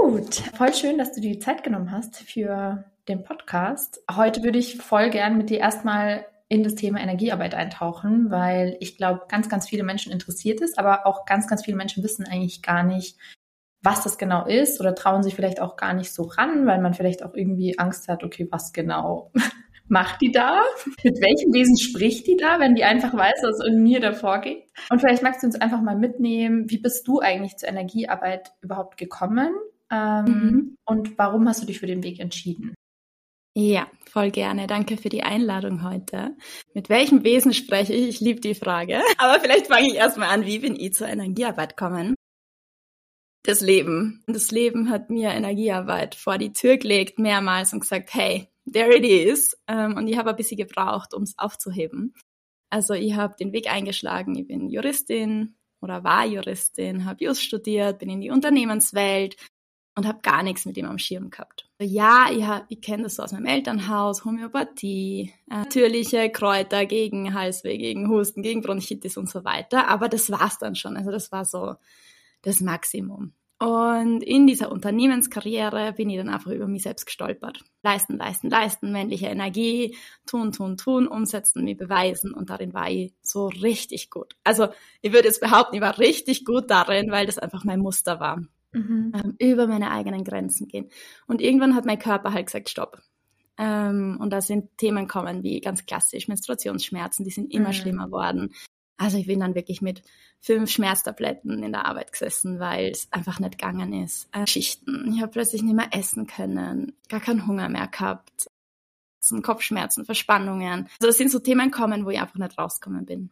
Gut, voll schön, dass du dir die Zeit genommen hast für den Podcast. Heute würde ich voll gern mit dir erstmal in das Thema Energiearbeit eintauchen, weil ich glaube, ganz, ganz viele Menschen interessiert es, aber auch ganz, ganz viele Menschen wissen eigentlich gar nicht, was das genau ist oder trauen sich vielleicht auch gar nicht so ran, weil man vielleicht auch irgendwie Angst hat, okay, was genau macht die da? Mit welchem Wesen spricht die da, wenn die einfach weiß, was in mir da vorgeht? Und vielleicht magst du uns einfach mal mitnehmen, wie bist du eigentlich zur Energiearbeit überhaupt gekommen? Und warum hast du dich für den Weg entschieden? Ja, voll gerne. Danke für die Einladung heute. Mit welchem Wesen spreche ich? Ich liebe die Frage. Aber vielleicht fange ich erstmal an, wie bin ich zur Energiearbeit gekommen? Das Leben. Das Leben hat mir Energiearbeit vor die Tür gelegt, mehrmals und gesagt, hey, there it is. Und ich habe ein bisschen gebraucht, um es aufzuheben. Also ich habe den Weg eingeschlagen. Ich bin Juristin oder war Juristin, habe Jus studiert, bin in die Unternehmenswelt und habe gar nichts mit ihm am Schirm gehabt. Ja, ich kenne das so aus meinem Elternhaus, Homöopathie, natürliche Kräuter gegen Halsweh, gegen Husten, gegen Bronchitis und so weiter. Aber das war's dann schon. Also das war so das Maximum. Und in dieser Unternehmenskarriere bin ich dann einfach über mich selbst gestolpert. Leisten, männliche Energie, tun, umsetzen, mich beweisen. Und darin war ich so richtig gut. Also ich würde jetzt behaupten, ich war richtig gut darin, weil das einfach mein Muster war. Über meine eigenen Grenzen gehen. Und irgendwann hat mein Körper halt gesagt, stopp. Und da sind Themen gekommen wie ganz klassisch Menstruationsschmerzen, die sind immer schlimmer worden. Also ich bin dann wirklich mit 5 Schmerztabletten in der Arbeit gesessen, weil es einfach nicht gegangen ist. Schichten. Ich habe plötzlich nicht mehr essen können, gar keinen Hunger mehr gehabt. Kopfschmerzen, Verspannungen. Also das sind so Themen gekommen, wo ich einfach nicht rausgekommen bin.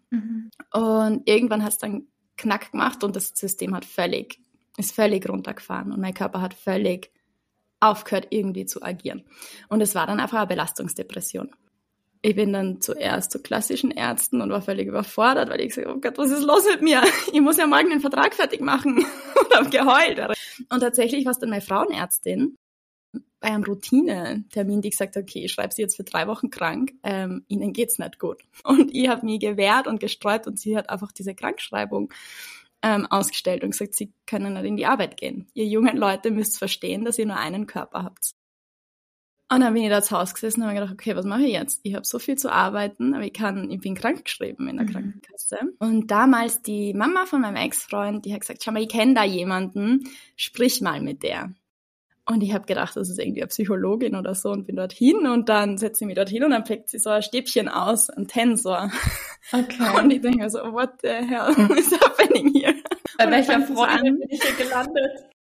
Und irgendwann hat es dann Knack gemacht und das System ist völlig runtergefahren und mein Körper hat völlig aufgehört, irgendwie zu agieren. Und es war dann einfach eine Belastungsdepression. Ich bin dann zuerst zu klassischen Ärzten und war völlig überfordert, weil ich gesagt habe, oh Gott, was ist los mit mir? Ich muss ja morgen den Vertrag fertig machen. Und habe geheult. Und tatsächlich war es dann meine Frauenärztin bei einem Routine-Termin, die gesagt hat, okay, ich schreibe sie jetzt für 3 Wochen krank, ihnen geht's nicht gut. Und ich habe mich gewehrt und gesträubt und sie hat einfach diese Krankschreibung ausgestellt und gesagt, sie können nicht in die Arbeit gehen. Ihr jungen Leute müsst verstehen, dass ihr nur einen Körper habt. Und dann bin ich da zu Hause gesessen und habe gedacht, okay, was mache ich jetzt? Ich habe so viel zu arbeiten, aber ich bin krankgeschrieben in der Krankenkasse. Und damals die Mama von meinem Ex-Freund, die hat gesagt, schau mal, ich kenne da jemanden, sprich mal mit der. Und ich habe gedacht, das ist irgendwie eine Psychologin oder so und bin dorthin und dann setze ich mich dorthin und dann packt sie so ein Stäbchen aus, ein Tensor. Okay. Und ich denke mir so, what the hell is happening here? Bei welcher Freundin bin ich hier gelandet?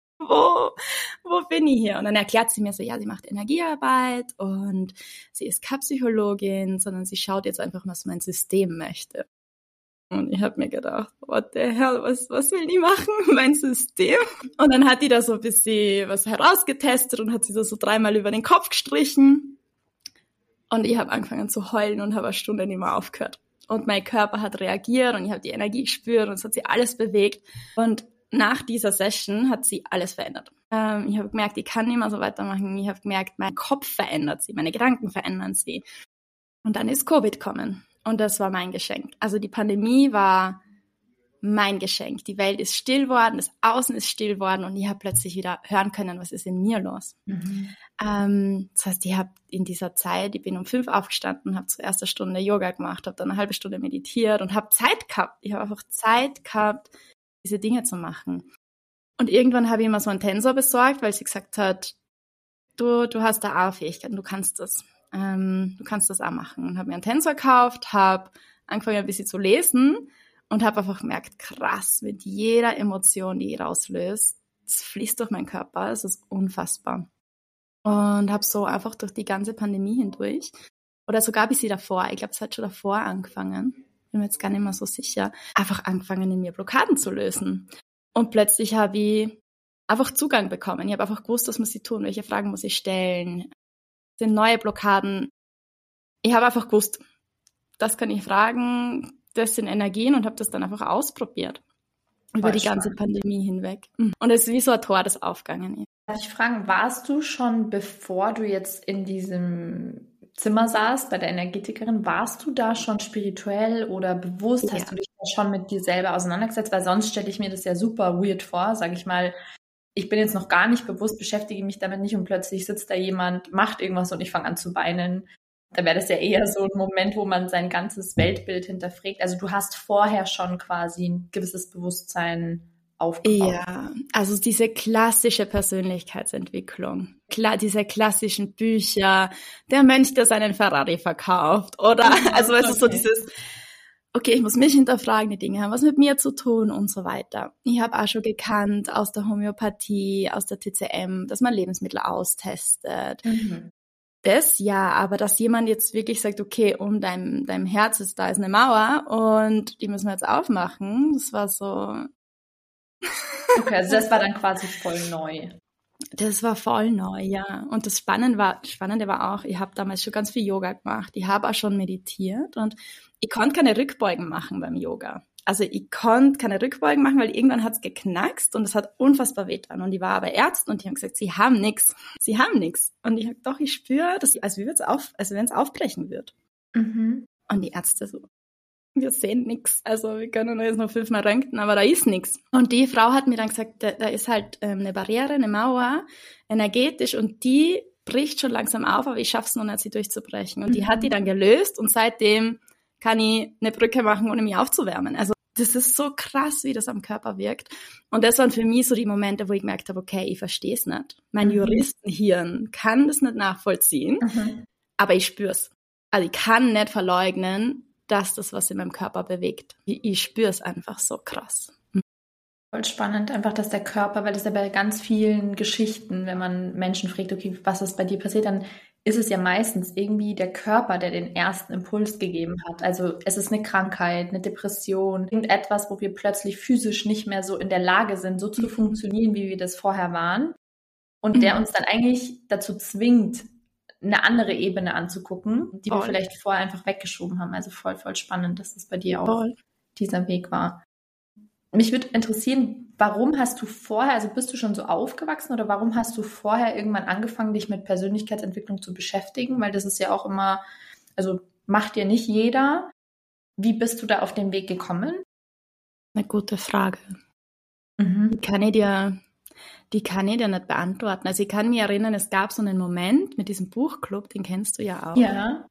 Wo bin ich hier? Und dann erklärt sie mir so, ja, sie macht Energiearbeit und sie ist keine Psychologin, sondern sie schaut jetzt einfach, was mein System möchte. Und ich habe mir gedacht, what the hell, was will die machen, mein System? Und dann hat die da so ein bisschen was herausgetestet und hat sie so 3-mal über den Kopf gestrichen. Und ich habe angefangen zu heulen und habe eine Stunde nicht mehr aufgehört. Und mein Körper hat reagiert und ich habe die Energie gespürt und es hat sich alles bewegt. Und nach dieser Session hat sie alles verändert. Ich habe gemerkt, ich kann nicht mehr so weitermachen. Ich habe gemerkt, mein Kopf verändert sich, meine Gedanken verändern sich. Und dann ist Covid gekommen. Und das war mein Geschenk. Also die Pandemie war mein Geschenk. Die Welt ist still worden, das Außen ist still worden und ich habe plötzlich wieder hören können, was ist in mir los. Das heißt, ich habe in dieser Zeit, ich bin um 5 aufgestanden, habe zur ersten Stunde Yoga gemacht, habe dann eine halbe Stunde meditiert und habe Zeit gehabt. Ich habe einfach Zeit gehabt, diese Dinge zu machen. Und irgendwann habe ich mir so einen Tensor besorgt, weil sie gesagt hat, du hast da auch Fähigkeiten, du kannst das auch machen. Und habe mir einen Tensor gekauft, habe angefangen ein bisschen zu lesen und habe einfach gemerkt, krass, mit jeder Emotion, die ich rauslöse, es fließt durch meinen Körper, es ist unfassbar. Und habe so einfach durch die ganze Pandemie hindurch, oder sogar bis sie davor, ich glaube, es hat schon davor angefangen, bin mir jetzt gar nicht mehr so sicher, einfach angefangen, in mir Blockaden zu lösen. Und plötzlich habe ich einfach Zugang bekommen. Ich habe einfach gewusst, was muss ich tun, welche Fragen muss ich stellen, sind neue Blockaden. Ich habe einfach gewusst, das kann ich fragen, das sind Energien und habe das dann einfach ausprobiert. Über die ganze Pandemie hinweg. Und es ist wie so ein Tor, das aufgegangen ist. Darf ich fragen, warst du schon, bevor du jetzt in diesem Zimmer saßt, bei der Energetikerin, warst du da schon spirituell oder bewusst? Ja. Hast du dich da schon mit dir selber auseinandergesetzt? Weil sonst stelle ich mir das ja super weird vor, sage ich mal, ich bin jetzt noch gar nicht bewusst, beschäftige mich damit nicht und plötzlich sitzt da jemand, macht irgendwas und ich fange an zu weinen. Da wäre das ja eher so ein Moment, wo man sein ganzes Weltbild hinterfragt. Also du hast vorher schon quasi ein gewisses Bewusstsein aufgebaut. Ja, also diese klassische Persönlichkeitsentwicklung, diese klassischen Bücher, der Mönch, der seinen Ferrari verkauft, oder? Also es ist so dieses, okay, ich muss mich hinterfragen, die Dinge haben was mit mir zu tun und so weiter. Ich habe auch schon gekannt aus der Homöopathie, aus der TCM, dass man Lebensmittel austestet. Das ja, aber dass jemand jetzt wirklich sagt, okay, um deinem Herz ist eine Mauer und die müssen wir jetzt aufmachen, das war so... Okay, also das war dann quasi voll neu. Das war voll neu, ja. Und das Spannende war auch, ich habe damals schon ganz viel Yoga gemacht. Ich habe auch schon meditiert und ich konnte keine Rückbeugen machen beim Yoga. Also ich konnte keine Rückbeugen machen, weil irgendwann hat's geknackst und es hat unfassbar wehgetan. Und ich war aber Ärztin und die haben gesagt, sie haben nichts. Und ich habe doch, ich spüre, dass als wenn es aufbrechen wird. Und die Ärzte so, wir sehen nichts. Also wir können jetzt noch 5-mal röntgen, aber da ist nichts. Und die Frau hat mir dann gesagt, da ist halt eine Barriere, eine Mauer, energetisch und die bricht schon langsam auf, aber ich schaff's noch nicht, sie durchzubrechen. Und die hat die dann gelöst und seitdem kann ich eine Brücke machen, ohne mich aufzuwärmen. Also das ist so krass, wie das am Körper wirkt. Und das waren für mich so die Momente, wo ich gemerkt habe, okay, ich verstehe es nicht. Mein Juristenhirn kann das nicht nachvollziehen, aber ich spüre es. Also ich kann nicht verleugnen, dass das was in meinem Körper bewegt. Ich spüre es einfach so krass. Voll spannend, einfach, dass der Körper, weil das ja bei ganz vielen Geschichten, wenn man Menschen fragt, okay, was ist bei dir passiert, dann ist es ja meistens irgendwie der Körper, der den ersten Impuls gegeben hat. Also es ist eine Krankheit, eine Depression, irgendetwas, wo wir plötzlich physisch nicht mehr so in der Lage sind, so zu funktionieren, wie wir das vorher waren. Und der uns dann eigentlich dazu zwingt, eine andere Ebene anzugucken, die wir vielleicht vorher einfach weggeschoben haben. Also voll, voll spannend, dass das bei dir auch dieser Weg war. Mich würde interessieren, warum hast du vorher, also bist du schon so aufgewachsen oder warum hast du vorher irgendwann angefangen, dich mit Persönlichkeitsentwicklung zu beschäftigen? Weil das ist ja auch immer, also macht ja nicht jeder. Wie bist du da auf den Weg gekommen? Eine gute Frage. Die kann ich dir nicht beantworten. Also ich kann mich erinnern, es gab so einen Moment mit diesem Buchclub, den kennst du ja auch. Ja.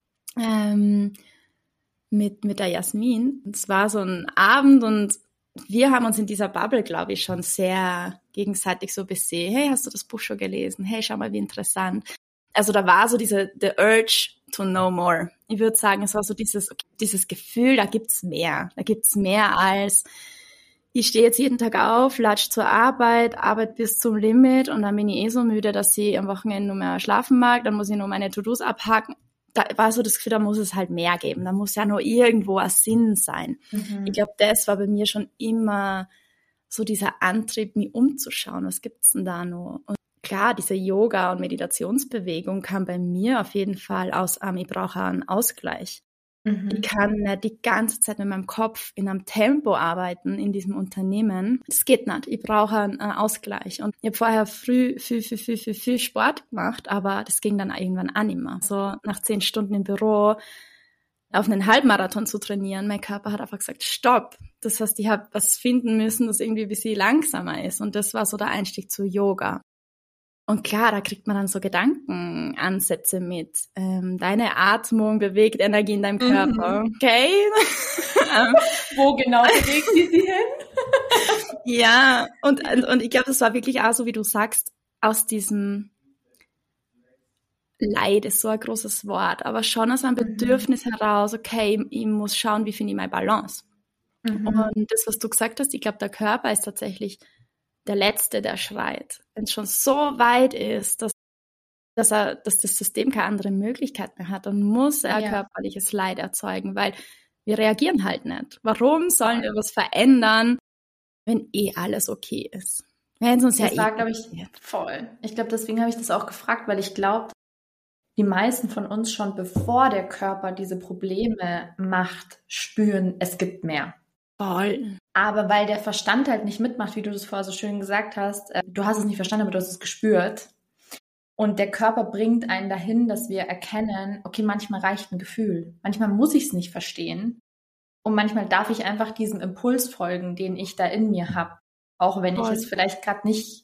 Mit der Jasmin. Es war so ein Abend und wir haben uns in dieser Bubble, glaube ich, schon sehr gegenseitig so besehen. Hey, hast du das Buch schon gelesen? Hey, schau mal, wie interessant. Also da war so the urge to know more. Ich würde sagen, es war so dieses Gefühl, da gibt's mehr. Da gibt's mehr als ich stehe jetzt jeden Tag auf, latsch zur Arbeit, arbeite bis zum Limit und dann bin ich so müde, dass ich am Wochenende nur mehr schlafen mag, dann muss ich nur meine To-Dos abhaken. Da war so das Gefühl, da muss es halt mehr geben, da muss ja nur irgendwo ein Sinn sein. Ich glaube, das war bei mir schon immer so dieser Antrieb, mich umzuschauen, was gibt's denn da noch? Und klar, diese Yoga- und Meditationsbewegung kam bei mir auf jeden Fall aus, ich brauche einen Ausgleich. Ich kann nicht die ganze Zeit mit meinem Kopf in einem Tempo arbeiten in diesem Unternehmen. Das geht nicht. Ich brauche einen Ausgleich. Und ich habe vorher viel Sport gemacht, aber das ging dann irgendwann auch nicht mehr. So nach 10 Stunden im Büro auf einen Halbmarathon zu trainieren, mein Körper hat einfach gesagt, stopp. Das heißt, ich habe was finden müssen, das irgendwie ein bisschen langsamer ist. Und das war so der Einstieg zu Yoga. Und klar, da kriegt man dann so Gedankenansätze mit. Deine Atmung bewegt Energie in deinem Körper. Okay. Wo genau bewegt sie hin? Ja, und ich glaube, das war wirklich auch so, wie du sagst, aus diesem Leid ist so ein großes Wort, aber schon aus einem Bedürfnis heraus, okay, ich muss schauen, wie finde ich meine Balance. Und das, was du gesagt hast, ich glaube, der Körper ist tatsächlich der Letzte, der schreit. Wenn es schon so weit ist, dass das System keine andere Möglichkeit mehr hat, dann muss er körperliches Leid erzeugen, weil wir reagieren halt nicht. Warum sollen wir was verändern, wenn alles okay ist? Wenn es uns das war, glaube ich, voll. Ich glaube, deswegen habe ich das auch gefragt, weil ich glaube, die meisten von uns schon, bevor der Körper diese Probleme macht, spüren, es gibt mehr. Voll. Aber weil der Verstand halt nicht mitmacht, wie du das vorher so schön gesagt hast, du hast es nicht verstanden, aber du hast es gespürt. Und der Körper bringt einen dahin, dass wir erkennen, okay, manchmal reicht ein Gefühl. Manchmal muss ich es nicht verstehen. Und manchmal darf ich einfach diesem Impuls folgen, den ich da in mir habe. Auch wenn ich es vielleicht gerade nicht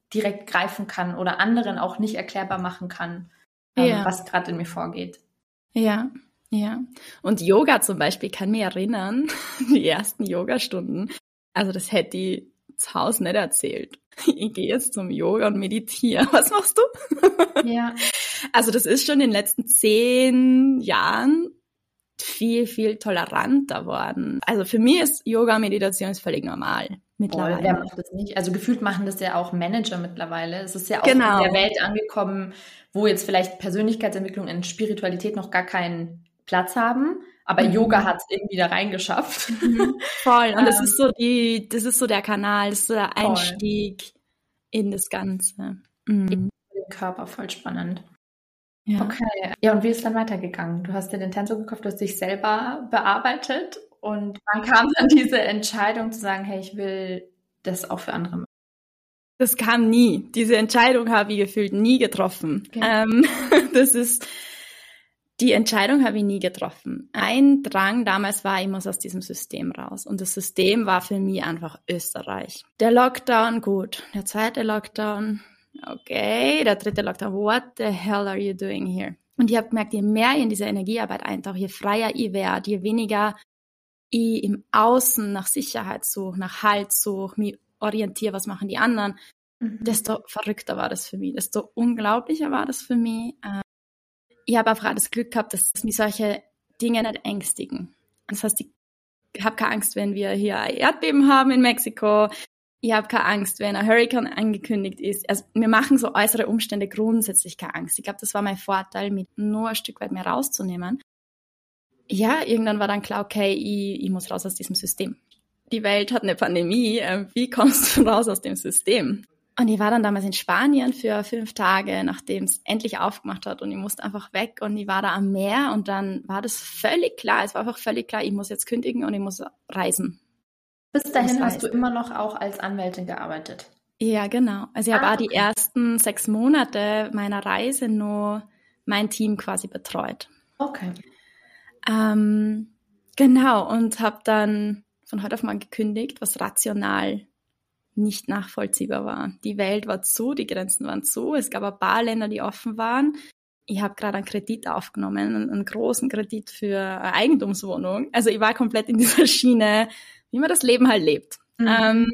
direkt greifen kann oder anderen auch nicht erklärbar machen kann, was gerade in mir vorgeht. Ja, ja. Und Yoga zum Beispiel kann mich erinnern, die ersten Yogastunden, also das hätte ich zu Hause nicht erzählt. Ich gehe jetzt zum Yoga und meditiere. Was machst du? Ja. Also das ist schon in den letzten 10 Jahren viel, viel toleranter worden. Also für mich ist Yoga-Meditation ist völlig normal mittlerweile. Wer macht das nicht? Also gefühlt machen das ja auch Manager mittlerweile. Es ist ja auch Genau. in der Welt angekommen, wo jetzt vielleicht Persönlichkeitsentwicklung und Spiritualität noch gar keinen Platz haben, aber Yoga hat es irgendwie da reingeschafft. Voll. Und das ist so der Kanal, das ist so der Einstieg in das Ganze. Den Körper, voll spannend. Ja. Okay. Ja, und wie ist dann weitergegangen? Du hast dir den Tensor gekauft, du hast dich selber bearbeitet und wann kam dann diese Entscheidung zu sagen, hey, ich will das auch für andere machen? Das kam nie. Diese Entscheidung habe ich gefühlt nie getroffen. Okay. Die Entscheidung habe ich nie getroffen. Ein Drang damals war, ich muss aus diesem System raus. Und das System war für mich einfach Österreich. Der Lockdown, gut. Der zweite Lockdown, okay. Der dritte Lockdown, what the hell are you doing here? Und ich habe gemerkt, je mehr ich in diese Energiearbeit eintauche, je freier ich werde, je weniger ich im Außen nach Sicherheit suche, nach Halt suche, mich orientiere, was machen die anderen, desto verrückter war das für mich, desto unglaublicher war das für mich. Ich habe einfach das Glück gehabt, dass mich solche Dinge nicht ängstigen. Das heißt, ich habe keine Angst, wenn wir hier ein Erdbeben haben in Mexiko. Ich habe keine Angst, wenn ein Hurrikan angekündigt ist. Also mir machen so äußere Umstände grundsätzlich keine Angst. Ich glaube, das war mein Vorteil, mich nur ein Stück weit mehr rauszunehmen. Ja, irgendwann war dann klar, okay, ich muss raus aus diesem System. Die Welt hat eine Pandemie, wie kommst du raus aus dem System? Und ich war dann damals in Spanien für 5 Tage, nachdem es endlich aufgemacht hat und ich musste einfach weg und ich war da am Meer und dann war das völlig klar, es war einfach völlig klar, ich muss jetzt kündigen und ich muss reisen. Bis dahin hast du immer noch auch als Anwältin gearbeitet? Ja, genau. Also ich habe auch die ersten 6 Monate meiner Reise nur mein Team quasi betreut. Okay. Genau, und habe dann von heute auf morgen gekündigt, was rational nicht nachvollziehbar war. Die Welt war zu, die Grenzen waren zu, es gab ein paar Länder, die offen waren. Ich habe gerade einen Kredit aufgenommen, einen großen Kredit für eine Eigentumswohnung. Also ich war komplett in dieser Schiene, wie man das Leben halt lebt. Und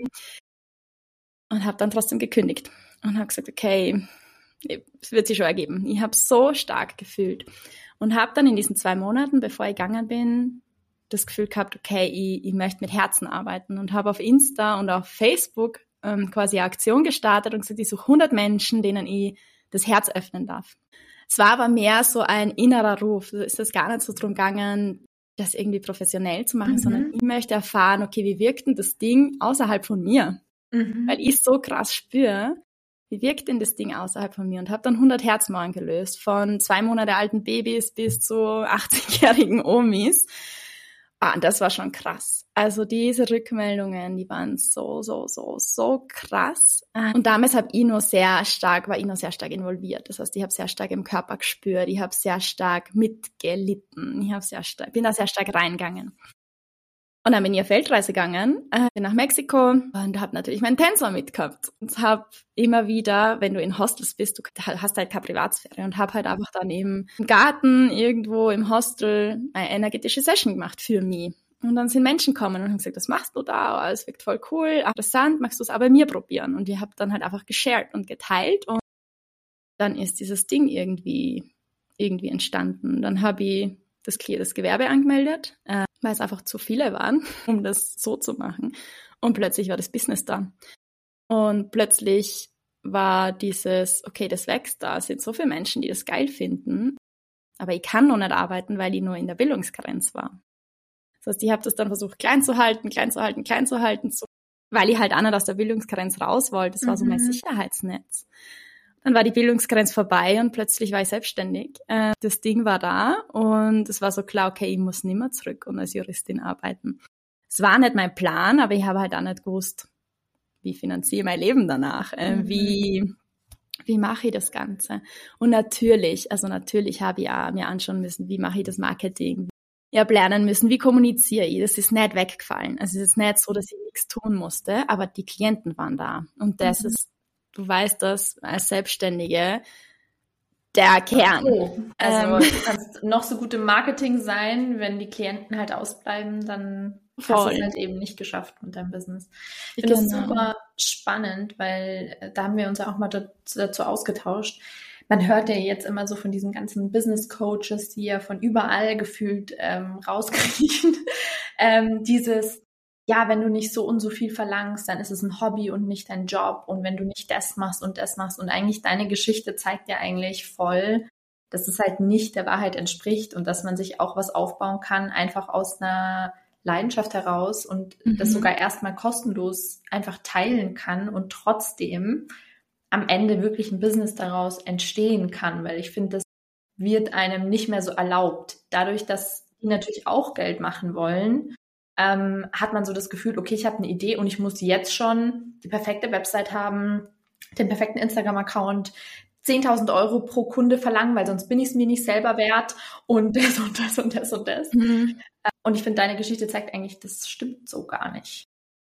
habe dann trotzdem gekündigt und habe gesagt, okay, es wird sich schon ergeben. Ich habe so stark gefühlt und habe dann in diesen 2 Monaten, bevor ich gegangen bin, das Gefühl gehabt, okay, ich möchte mit Herzen arbeiten und habe auf Insta und auf Facebook quasi eine Aktion gestartet und gesagt, ich suche 100 Menschen, denen ich das Herz öffnen darf. Es war aber mehr so ein innerer Ruf. Da ist es gar nicht so drum gegangen, das irgendwie professionell zu machen, sondern ich möchte erfahren, okay, wie wirkt denn das Ding außerhalb von mir? Weil ich so krass spüre, wie wirkt denn das Ding außerhalb von mir? Und habe dann 100 Herzmauern gelöst, von 2 Monate alten Babys bis zu 80-jährigen Omis. Und das war schon krass. Also diese Rückmeldungen, die waren so krass. Und damals war ich noch sehr stark involviert. Das heißt, ich habe sehr stark im Körper gespürt, ich habe sehr stark mitgelitten, bin da sehr stark reingegangen. Und dann bin ich auf Weltreise gegangen, bin nach Mexiko und habe natürlich meinen Tensor mitgehabt. Und habe immer wieder, wenn du in Hostels bist, du hast halt keine Privatsphäre und habe halt einfach dann eben im Garten irgendwo im Hostel eine energetische Session gemacht für mich. Und dann sind Menschen gekommen und haben gesagt, was machst du da? Oh, es wirkt voll cool, interessant, magst du es auch bei mir probieren? Und ich habe dann halt einfach geshared und geteilt und dann ist dieses Ding irgendwie entstanden. Dann habe ich das Gewerbe angemeldet, weil es einfach zu viele waren, um das so zu machen. Und plötzlich war das Business da. Und plötzlich war dieses, okay, das wächst da, es sind so viele Menschen, die das geil finden, aber ich kann noch nicht arbeiten, weil ich nur in der Bildungsgrenze war. Das heißt, ich habe das dann versucht klein zu halten, weil ich halt auch nicht aus der Bildungsgrenze raus wollte. Das war so mein Sicherheitsnetz. Dann war die Bildungsgrenze vorbei und plötzlich war ich selbstständig. Das Ding war da und es war so klar, okay, ich muss nicht mehr zurück und als Juristin arbeiten. Es war nicht mein Plan, aber ich habe halt auch nicht gewusst, wie finanziere ich mein Leben danach, wie mache ich das Ganze. Und natürlich habe ich auch mir anschauen müssen, wie mache ich das Marketing. Ich habe lernen müssen, wie kommuniziere ich. Das ist nicht weggefallen. Also es ist nicht so, dass ich nichts tun musste, aber die Klienten waren da. Und das ist du weißt das als Selbstständige, der Kern. Oh, also du kannst noch so gut im Marketing sein, wenn die Klienten halt ausbleiben, dann hast du es halt eben nicht geschafft mit deinem Business. Ich finde das super spannend, weil da haben wir uns ja auch mal dazu ausgetauscht. Man hört ja jetzt immer so von diesen ganzen Business Coaches, die ja von überall gefühlt rauskriechen, dieses, ja, wenn du nicht so und so viel verlangst, dann ist es ein Hobby und nicht dein Job. Und wenn du nicht das machst und das machst und eigentlich deine Geschichte zeigt ja eigentlich voll, dass es halt nicht der Wahrheit entspricht und dass man sich auch was aufbauen kann, einfach aus einer Leidenschaft heraus und das sogar erstmal kostenlos einfach teilen kann und trotzdem am Ende wirklich ein Business daraus entstehen kann, weil ich finde, das wird einem nicht mehr so erlaubt. Dadurch, dass die natürlich auch Geld machen wollen, hat man so das Gefühl, okay, ich habe eine Idee und ich muss jetzt schon die perfekte Website haben, den perfekten Instagram-Account, 10.000 Euro pro Kunde verlangen, weil sonst bin ich es mir nicht selber wert und das und das und das und das. Und ich finde, deine Geschichte zeigt eigentlich, das stimmt so gar nicht.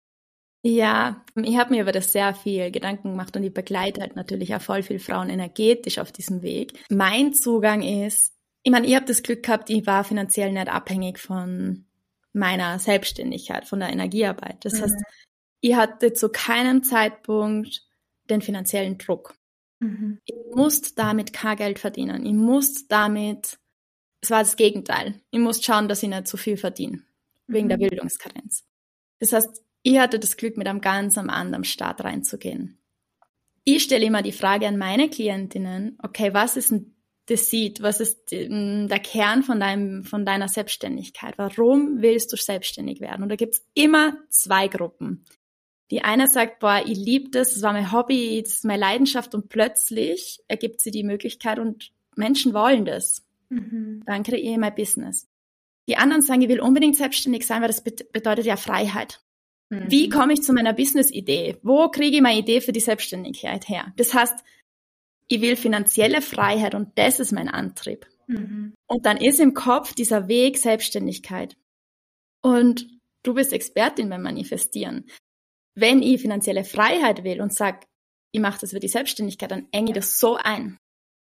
Ja, ich habe mir über das sehr viel Gedanken gemacht und ich begleite halt natürlich auch voll viele Frauen energetisch auf diesem Weg. Mein Zugang ist, ich meine, ich habe das Glück gehabt, ich war finanziell nicht abhängig von meiner Selbstständigkeit, von der Energiearbeit. Das heißt, ich hatte zu keinem Zeitpunkt den finanziellen Druck. Ich musste damit kein Geld verdienen. Ich musste damit, es war das Gegenteil, ich musste schauen, dass ich nicht zu viel verdiene, wegen der Bildungskarenz. Das heißt, ich hatte das Glück, mit einem ganz anderen Start reinzugehen. Ich stelle immer die Frage an meine Klientinnen, okay, was ist denn das Seed, was ist der Kern von deiner Selbstständigkeit? Warum willst du selbstständig werden? Und da gibt's immer zwei Gruppen. Die eine sagt, boah, ich liebe das war mein Hobby, das ist meine Leidenschaft und plötzlich ergibt sie die Möglichkeit und Menschen wollen das. Dann kreiere ich mein Business. Die anderen sagen, ich will unbedingt selbstständig sein, weil das bedeutet ja Freiheit. Wie komme ich zu meiner Business-Idee? Wo kriege ich meine Idee für die Selbstständigkeit her? Das heißt, ich will finanzielle Freiheit und das ist mein Antrieb. Und dann ist im Kopf dieser Weg Selbstständigkeit. Und du bist Expertin beim Manifestieren. Wenn ich finanzielle Freiheit will und sage, ich mache das für die Selbstständigkeit, dann enge ich das so ein.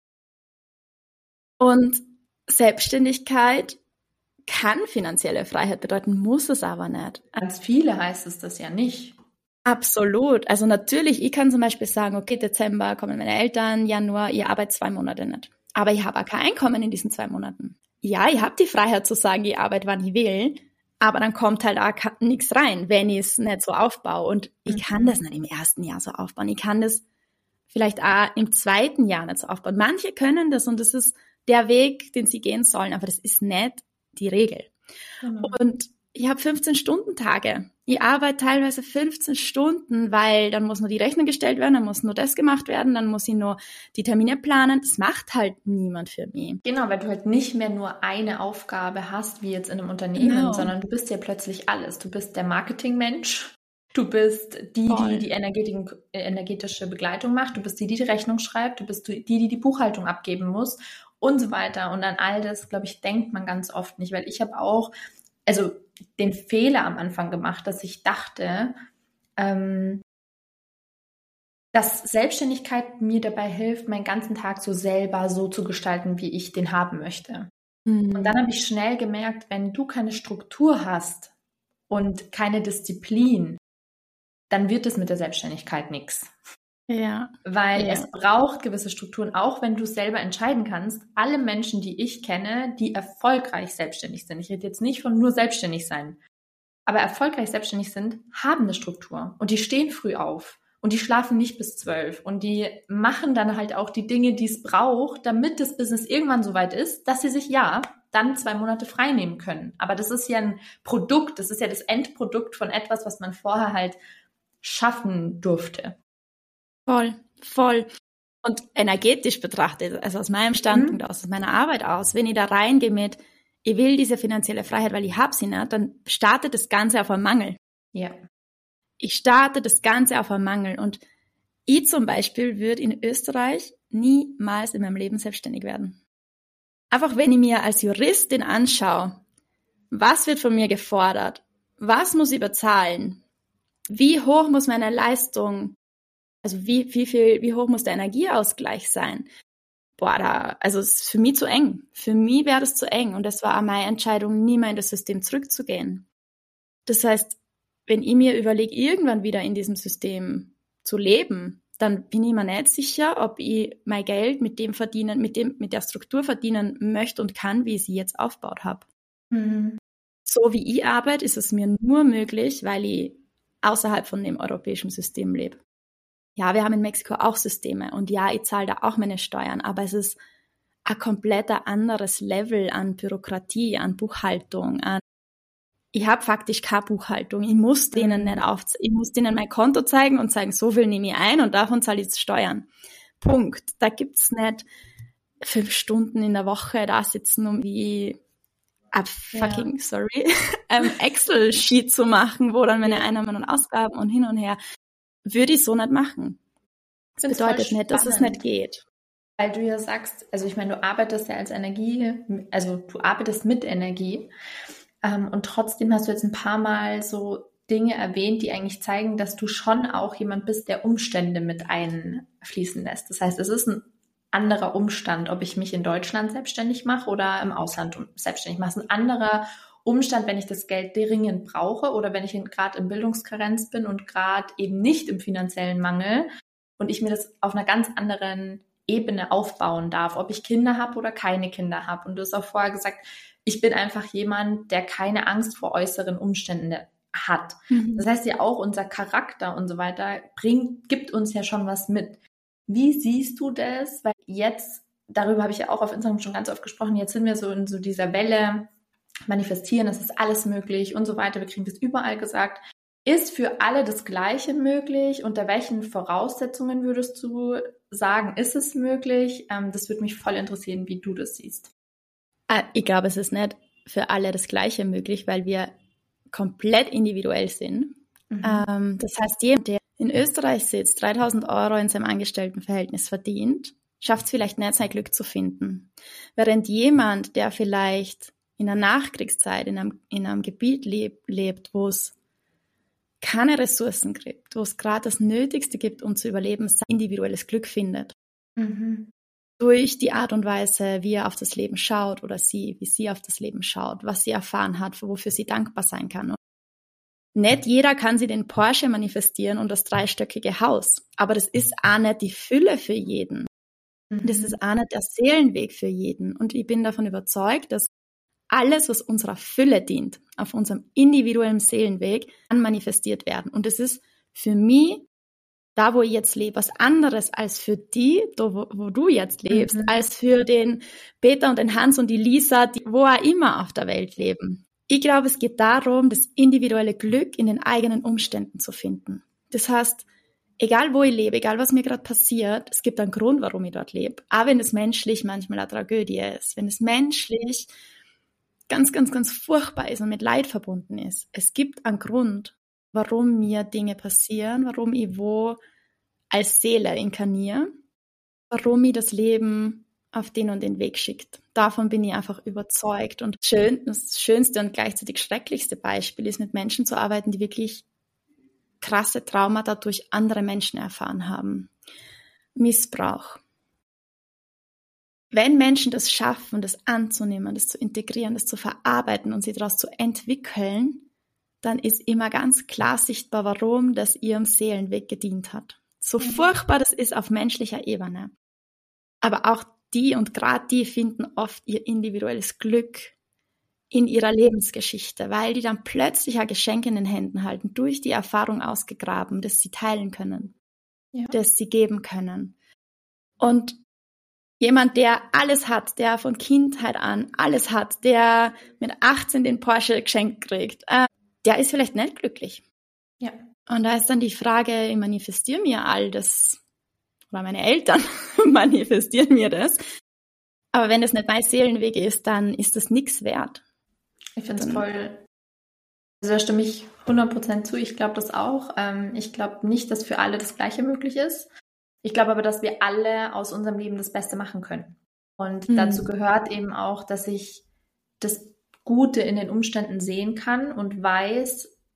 Und Selbstständigkeit kann finanzielle Freiheit bedeuten, muss es aber nicht. Ganz viele heißt es das ja nicht. Absolut. Also natürlich, ich kann zum Beispiel sagen, okay, Dezember kommen meine Eltern, Januar, ich arbeite 2 Monate nicht. Aber ich habe auch kein Einkommen in diesen 2 Monaten. Ja, ich habe die Freiheit zu sagen, ich arbeite, wann ich will, aber dann kommt halt auch nichts rein, wenn ich es nicht so aufbaue. Und ich kann das nicht im ersten Jahr so aufbauen. Ich kann das vielleicht auch im zweiten Jahr nicht so aufbauen. Manche können das und das ist der Weg, den sie gehen sollen, aber das ist nicht die Regel. Und ich habe 15-Stunden-Tage. Ich arbeite teilweise 15 Stunden, weil dann muss nur die Rechnung gestellt werden, dann muss nur das gemacht werden, dann muss ich nur die Termine planen. Das macht halt niemand für mich. Genau, weil du halt nicht mehr nur eine Aufgabe hast, wie jetzt in einem Unternehmen, sondern du bist ja plötzlich alles. Du bist der Marketingmensch, du bist die energetische Begleitung macht, du bist die Rechnung schreibt, du bist die Buchhaltung abgeben muss und so weiter. Und an all das, glaube ich, denkt man ganz oft nicht, weil ich habe auch den Fehler am Anfang gemacht, dass ich dachte, dass Selbstständigkeit mir dabei hilft, meinen ganzen Tag so selber so zu gestalten, wie ich den haben möchte. Und dann habe ich schnell gemerkt, wenn du keine Struktur hast und keine Disziplin, dann wird es mit der Selbstständigkeit nichts. Ja. Weil es braucht gewisse Strukturen, auch wenn du es selber entscheiden kannst. Alle Menschen, die ich kenne, die erfolgreich selbstständig sind, ich rede jetzt nicht von nur selbstständig sein, aber erfolgreich selbstständig sind, haben eine Struktur und die stehen früh auf und die schlafen nicht bis 12 und die machen dann halt auch die Dinge, die es braucht, damit das Business irgendwann so weit ist, dass sie sich dann 2 Monate frei nehmen können. Aber das ist ja ein Produkt, das ist ja das Endprodukt von etwas, was man vorher halt schaffen durfte. Voll. Und energetisch betrachtet, also aus meinem Standpunkt aus meiner Arbeit aus, wenn ich da reingehe mit, ich will diese finanzielle Freiheit, weil ich habe sie nicht, dann startet das Ganze auf einem Mangel. Ja. Ich starte das Ganze auf einem Mangel. Und ich zum Beispiel würde in Österreich niemals in meinem Leben selbstständig werden. Einfach wenn ich mir als Juristin anschaue, was wird von mir gefordert, was muss ich bezahlen, wie hoch muss meine Leistung Also wie hoch muss der Energieausgleich sein? Also es ist für mich zu eng. Für mich wäre das zu eng. Und das war auch meine Entscheidung, nie mehr in das System zurückzugehen. Das heißt, wenn ich mir überlege, irgendwann wieder in diesem System zu leben, dann bin ich mir nicht sicher, ob ich mein Geld mit der Struktur verdienen möchte und kann, wie ich sie jetzt aufgebaut habe. Mhm. So wie ich arbeite, ist es mir nur möglich, weil ich außerhalb von dem europäischen System lebe. Ja, wir haben in Mexiko auch Systeme und ja, ich zahle da auch meine Steuern, aber es ist ein komplett anderes Level an Bürokratie, an Buchhaltung, ich habe faktisch keine Buchhaltung. Ich muss denen ich muss denen mein Konto zeigen und sagen, so viel nehme ich ein und davon zahle ich jetzt Steuern. Punkt. Da gibt's nicht 5 Stunden in der Woche da sitzen, um wie Excel-Sheet zu machen, wo dann meine Einnahmen und Ausgaben und hin und her, würde ich so nicht machen. Das bedeutet nicht, dass es nicht geht. Weil du ja sagst, also ich meine, du arbeitest ja du arbeitest mit Energie. Und trotzdem hast du jetzt ein paar Mal so Dinge erwähnt, die eigentlich zeigen, dass du schon auch jemand bist, der Umstände mit einfließen lässt. Das heißt, es ist ein anderer Umstand, ob ich mich in Deutschland selbstständig mache oder im Ausland selbstständig mache. Es ist ein anderer Umstand, wenn ich das Geld dringend brauche oder wenn ich gerade in Bildungskarenz bin und gerade eben nicht im finanziellen Mangel und ich mir das auf einer ganz anderen Ebene aufbauen darf, ob ich Kinder habe oder keine Kinder habe. Und du hast auch vorher gesagt, ich bin einfach jemand, der keine Angst vor äußeren Umständen hat. Das heißt ja auch, unser Charakter und so weiter gibt uns ja schon was mit. Wie siehst du das? Weil jetzt, darüber habe ich ja auch auf Instagram schon ganz oft gesprochen, jetzt sind wir so in so dieser Welle, manifestieren, es ist alles möglich und so weiter. Wir kriegen das überall gesagt. Ist für alle das Gleiche möglich? Unter welchen Voraussetzungen würdest du sagen, ist es möglich? Das würde mich voll interessieren, wie du das siehst. Ich glaube, es ist nicht für alle das Gleiche möglich, weil wir komplett individuell sind. Das heißt, jemand, der in Österreich sitzt, 3.000 Euro in seinem Angestelltenverhältnis verdient, schafft es vielleicht nicht, sein Glück zu finden. Während jemand, der vielleicht in der Nachkriegszeit in einem Gebiet lebt, wo es keine Ressourcen gibt, wo es gerade das Nötigste gibt, um zu überleben, sein individuelles Glück findet. Durch die Art und Weise, wie er auf das Leben schaut oder wie sie auf das Leben schaut, was sie erfahren hat, wofür sie dankbar sein kann. Und nicht jeder kann sie den Porsche manifestieren und das 3-stöckige Haus, aber das ist auch nicht die Fülle für jeden. Das ist auch nicht der Seelenweg für jeden. Und ich bin davon überzeugt, dass alles, was unserer Fülle dient, auf unserem individuellen Seelenweg, kann manifestiert werden. Und es ist für mich, da wo ich jetzt lebe, was anderes als für die, da wo du jetzt lebst, als für den Peter und den Hans und die Lisa, die wo auch immer auf der Welt leben. Ich glaube, es geht darum, das individuelle Glück in den eigenen Umständen zu finden. Das heißt, egal wo ich lebe, egal was mir gerade passiert, es gibt einen Grund, warum ich dort lebe. Auch wenn es menschlich manchmal eine Tragödie ist, wenn es menschlich ganz, ganz, ganz furchtbar ist und mit Leid verbunden ist. Es gibt einen Grund, warum mir Dinge passieren, warum ich wo als Seele inkarniere, warum ich das Leben auf den und den Weg schickt. Davon bin ich einfach überzeugt. Und das schönste und gleichzeitig schrecklichste Beispiel ist, mit Menschen zu arbeiten, die wirklich krasse Traumata durch andere Menschen erfahren haben. Missbrauch. Wenn Menschen das schaffen, das anzunehmen, das zu integrieren, das zu verarbeiten und sich daraus zu entwickeln, dann ist immer ganz klar sichtbar, warum das ihrem Seelenweg gedient hat. So furchtbar das ist auf menschlicher Ebene. Aber auch die und gerade die finden oft ihr individuelles Glück in ihrer Lebensgeschichte, weil die dann plötzlich ein Geschenk in den Händen halten, durch die Erfahrung ausgegraben, das sie teilen können, das sie geben können. Und jemand, der alles hat, der von Kindheit an alles hat, der mit 18 den Porsche geschenkt kriegt, der ist vielleicht nicht glücklich. Ja. Und da ist dann die Frage, ich manifestiere mir all das, oder meine Eltern manifestieren mir das. Aber wenn das nicht mein Seelenweg ist, dann ist das nichts wert. Ich finde es voll, also da stimme ich 100% zu. Ich glaube das auch. Ich glaube nicht, dass für alle das Gleiche möglich ist. Ich glaube aber, dass wir alle aus unserem Leben das Beste machen können. Und dazu gehört eben auch, dass ich das Gute in den Umständen sehen kann und weiß,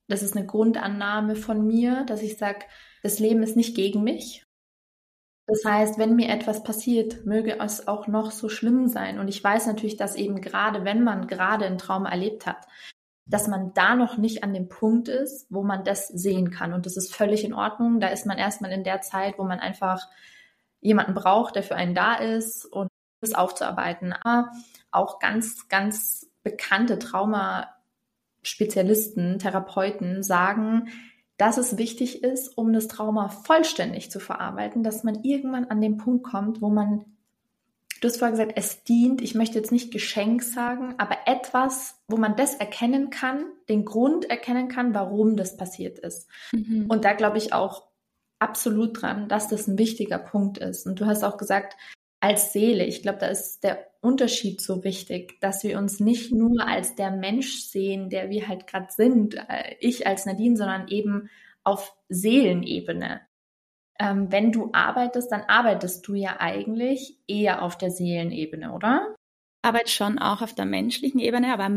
Das ist eine Grundannahme von mir, dass ich sage, das Leben ist nicht gegen mich. Das heißt, wenn mir etwas passiert, möge es auch noch so schlimm sein. Und ich weiß natürlich, dass eben gerade, wenn man gerade ein Trauma erlebt hat, dass man da noch nicht an dem Punkt ist, wo man das sehen kann. Und das ist völlig in Ordnung. Da ist man erstmal in der Zeit, wo man einfach jemanden braucht, der für einen da ist und das aufzuarbeiten. Aber auch ganz, ganz bekannte Traumaspezialisten, Therapeuten sagen, dass es wichtig ist, um das Trauma vollständig zu verarbeiten, dass man irgendwann an den Punkt kommt, wo man, du hast vorher gesagt, es dient, ich möchte jetzt nicht Geschenk sagen, aber etwas, wo man das erkennen kann, den Grund erkennen kann, warum das passiert ist. Und da glaube ich auch absolut dran, dass das ein wichtiger Punkt ist. Und du hast auch gesagt, als Seele, ich glaube, da ist der Unterschied so wichtig, dass wir uns nicht nur als der Mensch sehen, der wir halt gerade sind, ich als Nadine, sondern eben auf Seelenebene. Wenn du arbeitest, dann arbeitest du ja eigentlich eher auf der Seelenebene, oder? Ich arbeite schon auch auf der menschlichen Ebene, aber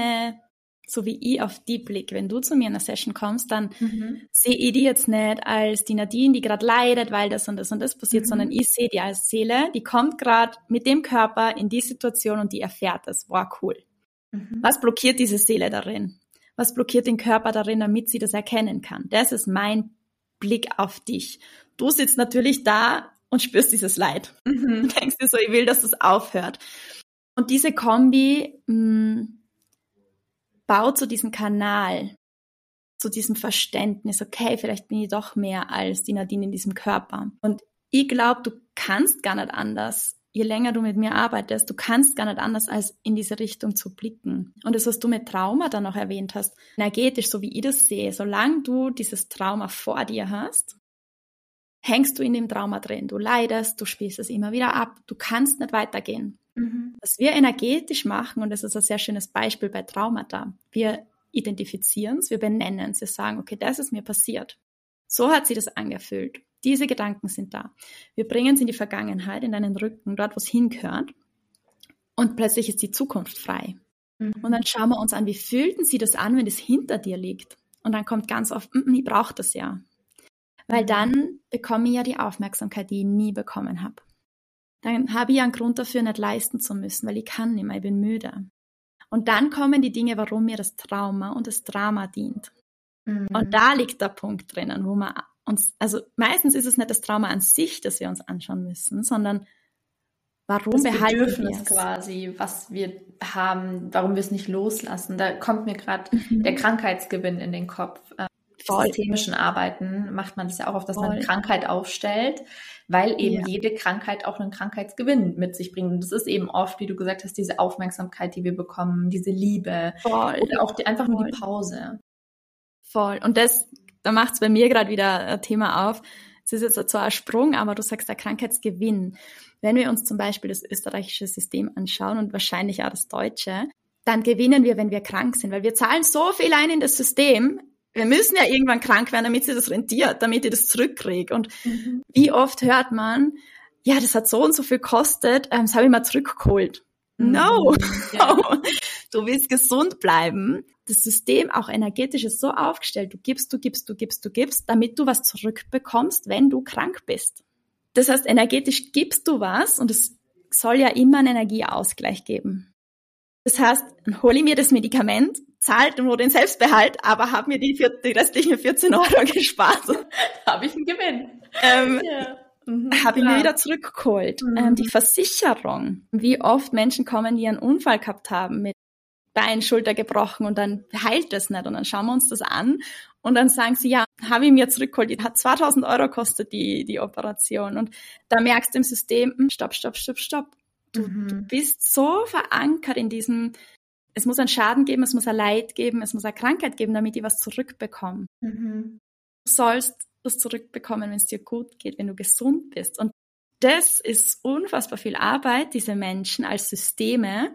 so wie ich auf die Blick, wenn du zu mir in einer Session kommst, dann sehe ich die jetzt nicht als die Nadine, die gerade leidet, weil das und das und das passiert, sondern ich sehe die als Seele, die kommt gerade mit dem Körper in die Situation und die erfährt das. Wow, cool. Was blockiert diese Seele darin? Was blockiert den Körper darin, damit sie das erkennen kann? Das ist mein Blick auf dich. Du sitzt natürlich da und spürst dieses Leid. Du denkst dir so, ich will, dass das aufhört. Und diese Kombi baut so diesen Kanal, zu diesem Verständnis, okay, vielleicht bin ich doch mehr als die Nadine in diesem Körper. Und ich glaube, du kannst gar nicht anders, je länger du mit mir arbeitest, du kannst gar nicht anders, als in diese Richtung zu blicken. Und das, was du mit Trauma dann noch erwähnt hast, energetisch, so wie ich das sehe, solange du dieses Trauma vor dir hast, hängst du in dem Trauma drin. Du leidest, du spielst es immer wieder ab, du kannst nicht weitergehen. Was wir energetisch machen, und das ist ein sehr schönes Beispiel bei Traumata, wir identifizieren es, wir benennen es, wir sagen, okay, das ist mir passiert. So hat sich das angefühlt. Diese Gedanken sind da. Wir bringen es in die Vergangenheit, in deinen Rücken, dort, wo es hingehört. Und plötzlich ist die Zukunft frei. Und dann schauen wir uns an, wie fühlten sie das an, wenn es hinter dir liegt? Und dann kommt ganz oft, ich brauche das ja. Weil dann bekomme ich ja die Aufmerksamkeit, die ich nie bekommen habe. Dann habe ich ja einen Grund dafür, nicht leisten zu müssen, weil ich kann nicht mehr, ich bin müde. Und dann kommen die Dinge, warum mir das Trauma und das Drama dient. Und da liegt der Punkt drinnen, wo man uns, also meistens ist es nicht das Trauma an sich, das wir uns anschauen müssen, sondern warum behalten wir es? Das Bedürfnis quasi, was wir haben, warum wir es nicht loslassen. Da kommt mir gerade der Krankheitsgewinn in den Kopf. Systemischen Arbeiten macht man das ja auch auf, dass man eine Krankheit aufstellt, weil eben jede Krankheit auch einen Krankheitsgewinn mit sich bringt. Und das ist eben oft, wie du gesagt hast, diese Aufmerksamkeit, die wir bekommen, diese Liebe oder auch einfach nur die Pause. Voll. Und da macht es bei mir gerade wieder ein Thema auf. Es ist jetzt zwar ein Sprung, aber du sagst der Krankheitsgewinn. Wenn wir uns zum Beispiel das österreichische System anschauen und wahrscheinlich auch das deutsche, dann gewinnen wir, wenn wir krank sind, weil wir zahlen so viel ein in das System. Wir müssen ja irgendwann krank werden, damit sie das rentiert, damit ich das zurückkriege. Und wie oft hört man, ja, das hat so und so viel gekostet, das habe ich mal zurückgeholt. No! Ja. Du willst gesund bleiben. Das System, auch energetisch, ist so aufgestellt, du gibst, damit du was zurückbekommst, wenn du krank bist. Das heißt, energetisch gibst du was und es soll ja immer einen Energieausgleich geben. Das heißt, dann hole ich mir das Medikament, zahlt nur den Selbstbehalt, aber habe mir die restlichen 14 € gespart. Da habe ich einen Gewinn. Habe ich mir wieder zurückgeholt. Die Versicherung, wie oft Menschen kommen, die einen Unfall gehabt haben, mit Bein, Schulter gebrochen und dann heilt das nicht. Und dann schauen wir uns das an und dann sagen sie, ja, habe ich mir zurückgeholt, die hat 2.000 € kostet die Operation. Und da merkst du im System, stopp. Du bist so verankert in diesem, es muss einen Schaden geben, es muss ein Leid geben, es muss eine Krankheit geben, damit ich was zurückbekomme. Du sollst das zurückbekommen, wenn es dir gut geht, wenn du gesund bist. Und das ist unfassbar viel Arbeit, diese Menschen als Systeme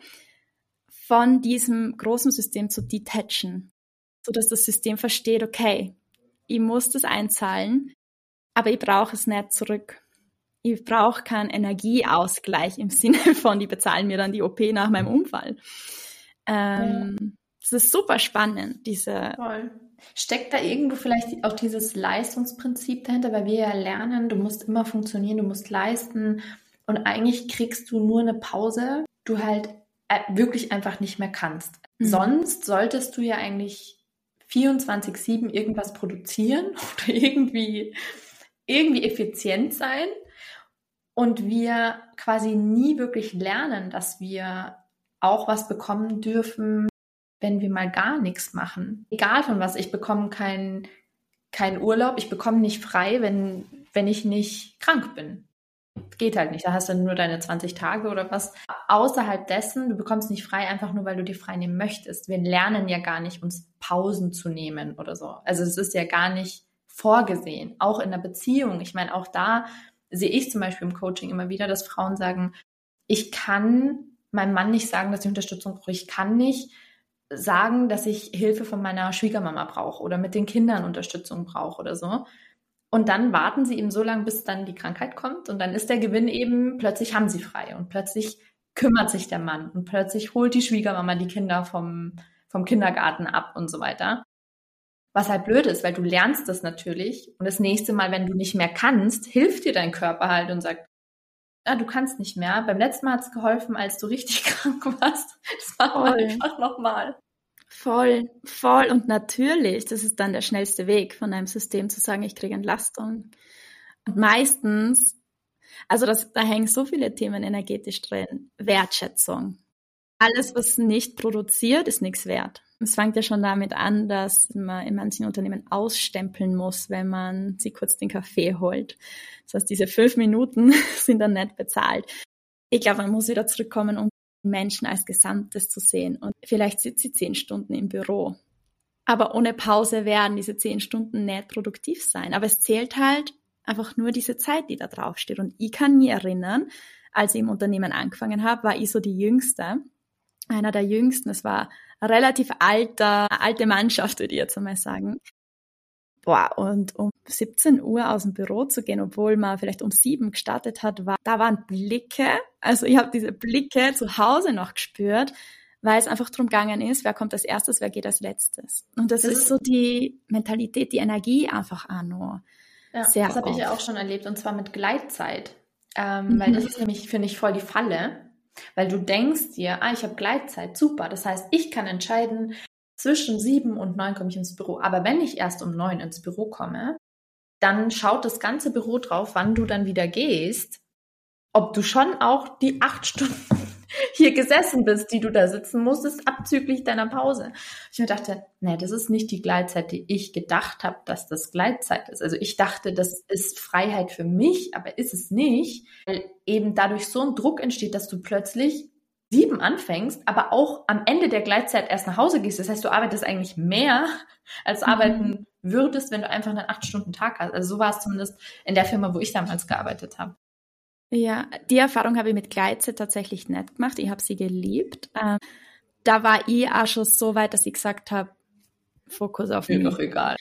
von diesem großen System zu detachen, sodass das System versteht, okay, ich muss das einzahlen, aber ich brauche es nicht zurück. Ich brauche keinen Energieausgleich im Sinne von, die bezahlen mir dann die OP nach meinem Unfall. Das ist super spannend, diese Steckt da irgendwo vielleicht auch dieses Leistungsprinzip dahinter, weil wir ja lernen, du musst immer funktionieren, du musst leisten und eigentlich kriegst du nur eine Pause, du halt wirklich einfach nicht mehr kannst. Sonst solltest du ja eigentlich 24/7 irgendwas produzieren oder irgendwie effizient sein und wir quasi nie wirklich lernen, dass wir auch was bekommen dürfen, wenn wir mal gar nichts machen. Egal von was, ich bekomme keinen Urlaub, ich bekomme nicht frei, wenn ich nicht krank bin. Geht halt nicht, da hast du nur deine 20 Tage oder was. Außerhalb dessen, du bekommst nicht frei, einfach nur, weil du dir frei nehmen möchtest. Wir lernen ja gar nicht, uns Pausen zu nehmen oder so. Also es ist ja gar nicht vorgesehen, auch in der Beziehung. Ich meine, auch da sehe ich zum Beispiel im Coaching immer wieder, dass Frauen sagen, ich kann meinem Mann nicht sagen, dass ich Unterstützung brauche. Ich kann nicht sagen, dass ich Hilfe von meiner Schwiegermama brauche oder mit den Kindern Unterstützung brauche oder so. Und dann warten sie eben so lange, bis dann die Krankheit kommt und dann ist der Gewinn eben, plötzlich haben sie frei und plötzlich kümmert sich der Mann und plötzlich holt die Schwiegermama die Kinder vom Kindergarten ab und so weiter. Was halt blöd ist, weil du lernst das natürlich und das nächste Mal, wenn du nicht mehr kannst, hilft dir dein Körper halt und sagt, du kannst nicht mehr. Beim letzten Mal hat es geholfen, als du richtig krank warst. Das machen wir einfach nochmal. Voll. Und natürlich, das ist dann der schnellste Weg von einem System zu sagen, ich kriege Entlastung. Und meistens, also da hängen so viele Themen energetisch drin. Wertschätzung. Alles, was nicht produziert, ist nichts wert. Es fängt ja schon damit an, dass man in manchen Unternehmen ausstempeln muss, wenn man sich kurz den Kaffee holt. Das heißt, diese 5 Minuten sind dann nicht bezahlt. Ich glaube, man muss wieder zurückkommen, um Menschen als Gesamtes zu sehen. Und vielleicht sitzt sie 10 Stunden im Büro. Aber ohne Pause werden diese 10 Stunden nicht produktiv sein. Aber es zählt halt einfach nur diese Zeit, die da draufsteht. Und ich kann mich erinnern, als ich im Unternehmen angefangen habe, war ich so die Jüngste. Einer der Jüngsten. Es war eine relativ alte Mannschaft, würde ich jetzt einmal sagen. Und um 17 Uhr aus dem Büro zu gehen, obwohl man vielleicht um 7 gestartet hat, da waren Blicke. Also ich habe diese Blicke zu Hause noch gespürt, weil es einfach darum gegangen ist, wer kommt als erstes, wer geht als letztes. Und das ist so die Mentalität, die Energie einfach auch noch. Ja, sehr das habe ich ja auch schon erlebt, und zwar mit Gleitzeit. Weil das ist nämlich, finde ich, voll die Falle. Weil du denkst dir, ich habe Gleitzeit, super. Das heißt, ich kann entscheiden, zwischen 7 und 9 komme ich ins Büro. Aber wenn ich erst um 9 ins Büro komme, dann schaut das ganze Büro drauf, wann du dann wieder gehst, ob du schon auch die 8 Stunden hier gesessen bist, die du da sitzen musstest, abzüglich deiner Pause. Ich mir dachte, nee, das ist nicht die Gleitzeit, die ich gedacht habe, dass das Gleitzeit ist. Also ich dachte, das ist Freiheit für mich, aber ist es nicht, weil eben dadurch so ein Druck entsteht, dass du plötzlich 7 anfängst, aber auch am Ende der Gleitzeit erst nach Hause gehst. Das heißt, du arbeitest eigentlich mehr, als du arbeiten würdest, wenn du einfach einen 8-Stunden-Tag hast. Also so war es zumindest in der Firma, wo ich damals gearbeitet habe. Ja, die Erfahrung habe ich mit Gleitzeit tatsächlich nicht gemacht. Ich habe sie geliebt. Da war ich auch schon so weit, dass ich gesagt habe, Fokus auf mich. Mir doch egal.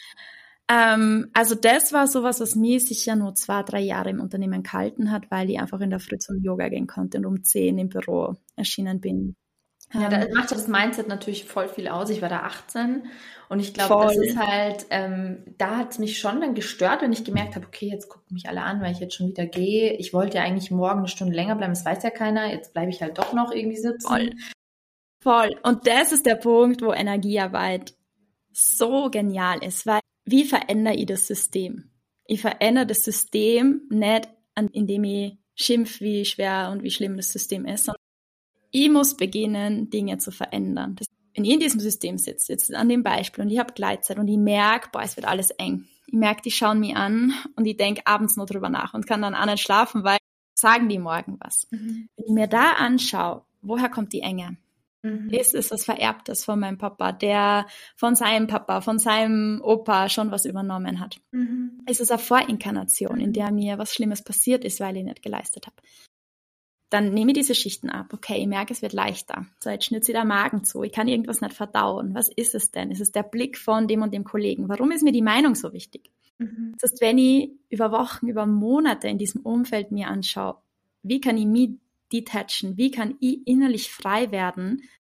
Also das war sowas, was mich sicher nur 2-3 Jahre im Unternehmen gehalten hat, weil ich einfach in der Früh zum Yoga gehen konnte und um 10 im Büro erschienen bin. Ja, da macht das Mindset natürlich voll viel aus. Ich war da 18 und ich glaube, das ist halt, da hat es mich schon dann gestört, wenn ich gemerkt habe, okay, jetzt gucken mich alle an, weil ich jetzt schon wieder gehe. Ich wollte ja eigentlich morgen eine Stunde länger bleiben, das weiß ja keiner. Jetzt bleibe ich halt doch noch irgendwie sitzen. Voll. Und das ist der Punkt, wo Energiearbeit so genial ist, weil wie verändere ich das System? Ich verändere das System nicht, indem ich schimpf, wie schwer und wie schlimm das System ist, sondern ich muss beginnen, Dinge zu verändern. Wenn ich in diesem System sitze, jetzt an dem Beispiel, und ich habe Gleitzeit und ich merke, es wird alles eng. Ich merke, die schauen mich an und ich denke abends noch drüber nach und kann dann auch nicht schlafen, weil sagen die morgen was. Wenn ich mir da anschaue, woher kommt die Enge? Ist es was Vererbtes von meinem Papa, der von seinem Papa, von seinem Opa schon was übernommen hat? Ist es eine Vorinkarnation, in der mir was Schlimmes passiert ist, weil ich nicht geleistet habe? Dann nehme ich diese Schichten ab. Okay, ich merke, es wird leichter. So, jetzt schnürt der Magen zu. Ich kann irgendwas nicht verdauen. Was ist es denn? Ist es der Blick von dem und dem Kollegen? Warum ist mir die Meinung so wichtig? Das heißt, wenn ich über Wochen, über Monate in diesem Umfeld mir anschaue, wie kann ich mich detachen? Wie kann ich innerlich frei werden,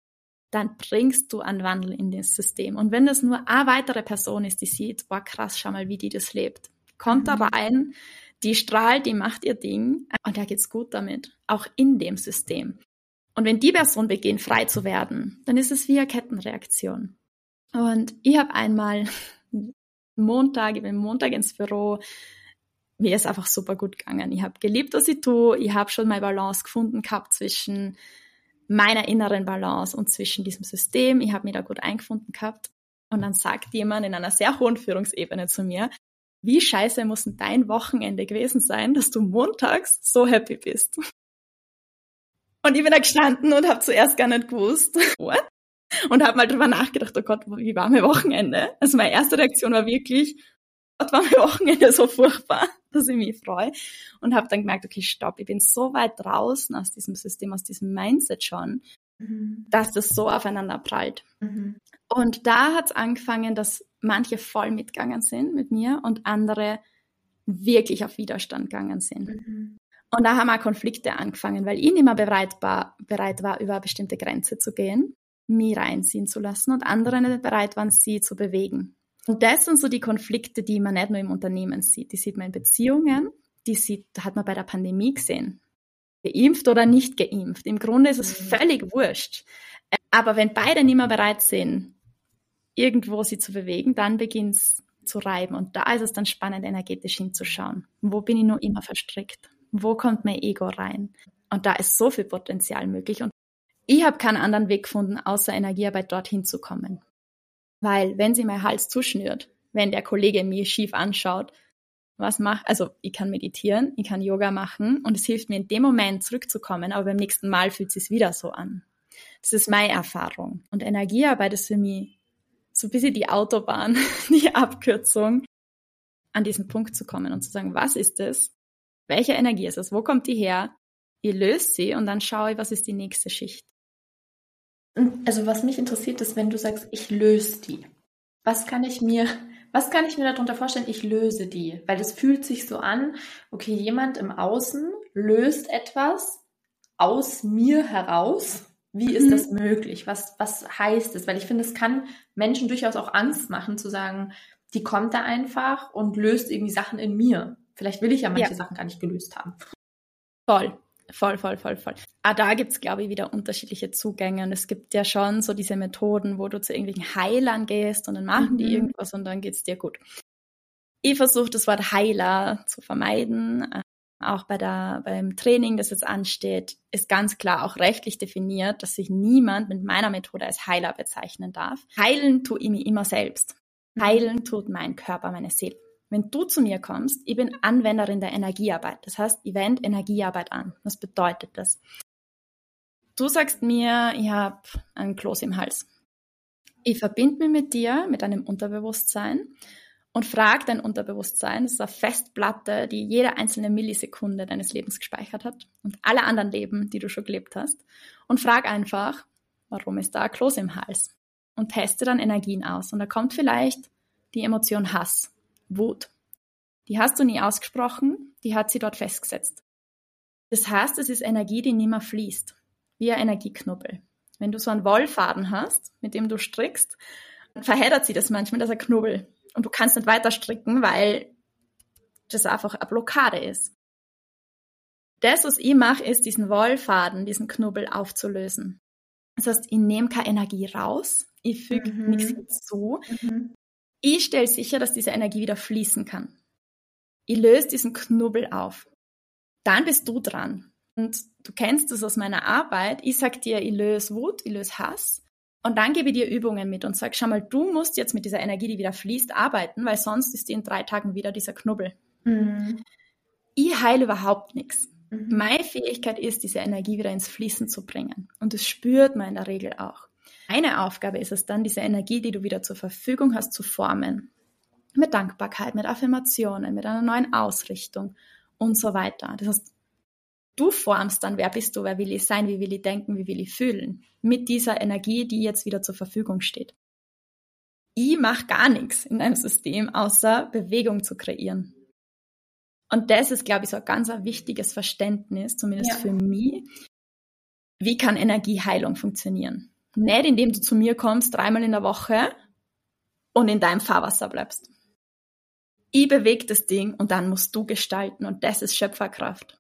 dann bringst du einen Wandel in das System. Und wenn das nur eine weitere Person ist, die sieht, boah krass, schau mal, wie die das lebt. Kommt da rein, die strahlt, die macht ihr Ding und da geht's gut damit, auch in dem System. Und wenn die Person beginnt, frei zu werden, dann ist es wie eine Kettenreaktion. Und ich habe einmal ich bin Montag ins Büro, mir ist einfach super gut gegangen. Ich habe geliebt, was ich tue, ich habe schon meine Balance gefunden gehabt zwischen meiner inneren Balance und zwischen diesem System. Ich habe mich da gut eingefunden gehabt. Und dann sagt jemand in einer sehr hohen Führungsebene zu mir, wie scheiße muss denn dein Wochenende gewesen sein, dass du montags so happy bist? Und ich bin da gestanden und habe zuerst gar nicht gewusst, what? Und habe mal drüber nachgedacht, oh Gott, wie war mein Wochenende? Also meine erste Reaktion war wirklich, Gott, war mein Wochenende so furchtbar, dass ich mich freue. Und habe dann gemerkt, okay, stopp, ich bin so weit draußen aus diesem System, aus diesem Mindset schon, dass das so aufeinander prallt. Und da hat es angefangen, dass manche voll mitgegangen sind mit mir und andere wirklich auf Widerstand gegangen sind. Und da haben auch Konflikte angefangen, weil ich nicht mehr bereit war, über eine bestimmte Grenze zu gehen, mich reinziehen zu lassen und andere nicht bereit waren, sie zu bewegen. Und das sind so die Konflikte, die man nicht nur im Unternehmen sieht. Die sieht man in Beziehungen, hat man bei der Pandemie gesehen. Geimpft oder nicht geimpft. Im Grunde ist es völlig wurscht. Aber wenn beide nicht mehr bereit sind, irgendwo sie zu bewegen, dann beginnt es zu reiben. Und da ist es dann spannend, energetisch hinzuschauen. Wo bin ich noch immer verstrickt? Wo kommt mein Ego rein? Und da ist so viel Potenzial möglich. Und ich habe keinen anderen Weg gefunden, außer Energiearbeit dorthin zu kommen. Weil wenn sie mein Hals zuschnürt, wenn der Kollege mich schief anschaut, also ich kann meditieren, ich kann Yoga machen und es hilft mir in dem Moment zurückzukommen, aber beim nächsten Mal fühlt es sich wieder so an. Das ist meine Erfahrung. Und Energiearbeit ist für mich so ein bisschen die Autobahn, die Abkürzung, an diesen Punkt zu kommen und zu sagen, was ist das? Welche Energie ist es? Wo kommt die her? Ich löse sie und dann schaue ich, was ist die nächste Schicht. Also was mich interessiert ist, wenn du sagst, ich löse die. Was kann ich mir darunter vorstellen, ich löse die? Weil es fühlt sich so an, okay, jemand im Außen löst etwas aus mir heraus. Wie ist das möglich? Was heißt es? Weil ich finde, es kann Menschen durchaus auch Angst machen, zu sagen, die kommt da einfach und löst irgendwie Sachen in mir. Vielleicht will ich ja manche Sachen gar nicht gelöst haben. Voll. Da gibt's, glaube ich, wieder unterschiedliche Zugänge. Und es gibt ja schon so diese Methoden, wo du zu irgendwelchen Heilern gehst und dann machen die irgendwas und dann geht's dir gut. Ich versuche das Wort Heiler zu vermeiden. Auch beim Training, das jetzt ansteht, ist ganz klar auch rechtlich definiert, dass sich niemand mit meiner Methode als Heiler bezeichnen darf. Heilen tue ich mich immer selbst. Heilen tut mein Körper, meine Seele. Wenn du zu mir kommst, ich bin Anwenderin der Energiearbeit. Das heißt, ich wende Energiearbeit an. Was bedeutet das? Du sagst mir, ich habe einen Kloß im Hals. Ich verbinde mich mit dir, mit deinem Unterbewusstsein und frage dein Unterbewusstsein, das ist eine Festplatte, die jede einzelne Millisekunde deines Lebens gespeichert hat und alle anderen Leben, die du schon gelebt hast, und frag einfach, warum ist da ein Kloß im Hals? Und teste dann Energien aus. Und da kommt vielleicht die Emotion Hass, Wut. Die hast du nie ausgesprochen, die hat sie dort festgesetzt. Das heißt, es ist Energie, die nicht mehr fließt, wie ein Energieknubbel. Wenn du so einen Wollfaden hast, mit dem du strickst, verheddert sie das manchmal, das ist ein Knubbel. Und du kannst nicht weiter stricken, weil das einfach eine Blockade ist. Das, was ich mache, ist, diesen Wollfaden, diesen Knubbel aufzulösen. Das heißt, ich nehme keine Energie raus, ich füge nichts hinzu. Ich stelle sicher, dass diese Energie wieder fließen kann. Ich löse diesen Knubbel auf. Dann bist du dran. Und du kennst das aus meiner Arbeit. Ich sag dir, ich löse Wut, ich löse Hass. Und dann gebe ich dir Übungen mit und sag, schau mal, du musst jetzt mit dieser Energie, die wieder fließt, arbeiten, weil sonst ist die in 3 Tagen wieder dieser Knubbel. Ich heile überhaupt nichts. Meine Fähigkeit ist, diese Energie wieder ins Fließen zu bringen. Und das spürt man in der Regel auch. Eine Aufgabe ist es dann, diese Energie, die du wieder zur Verfügung hast, zu formen. Mit Dankbarkeit, mit Affirmationen, mit einer neuen Ausrichtung und so weiter. Das heißt, du formst dann, wer bist du, wer will ich sein, wie will ich denken, wie will ich fühlen. Mit dieser Energie, die jetzt wieder zur Verfügung steht. Ich mache gar nichts in einem System, außer Bewegung zu kreieren. Und das ist, glaube ich, so ein ganz wichtiges Verständnis, zumindest für mich. Wie kann Energieheilung funktionieren? Nicht, indem du zu mir kommst 3-mal in der Woche und in deinem Fahrwasser bleibst. Ich bewege das Ding und dann musst du gestalten und das ist Schöpferkraft.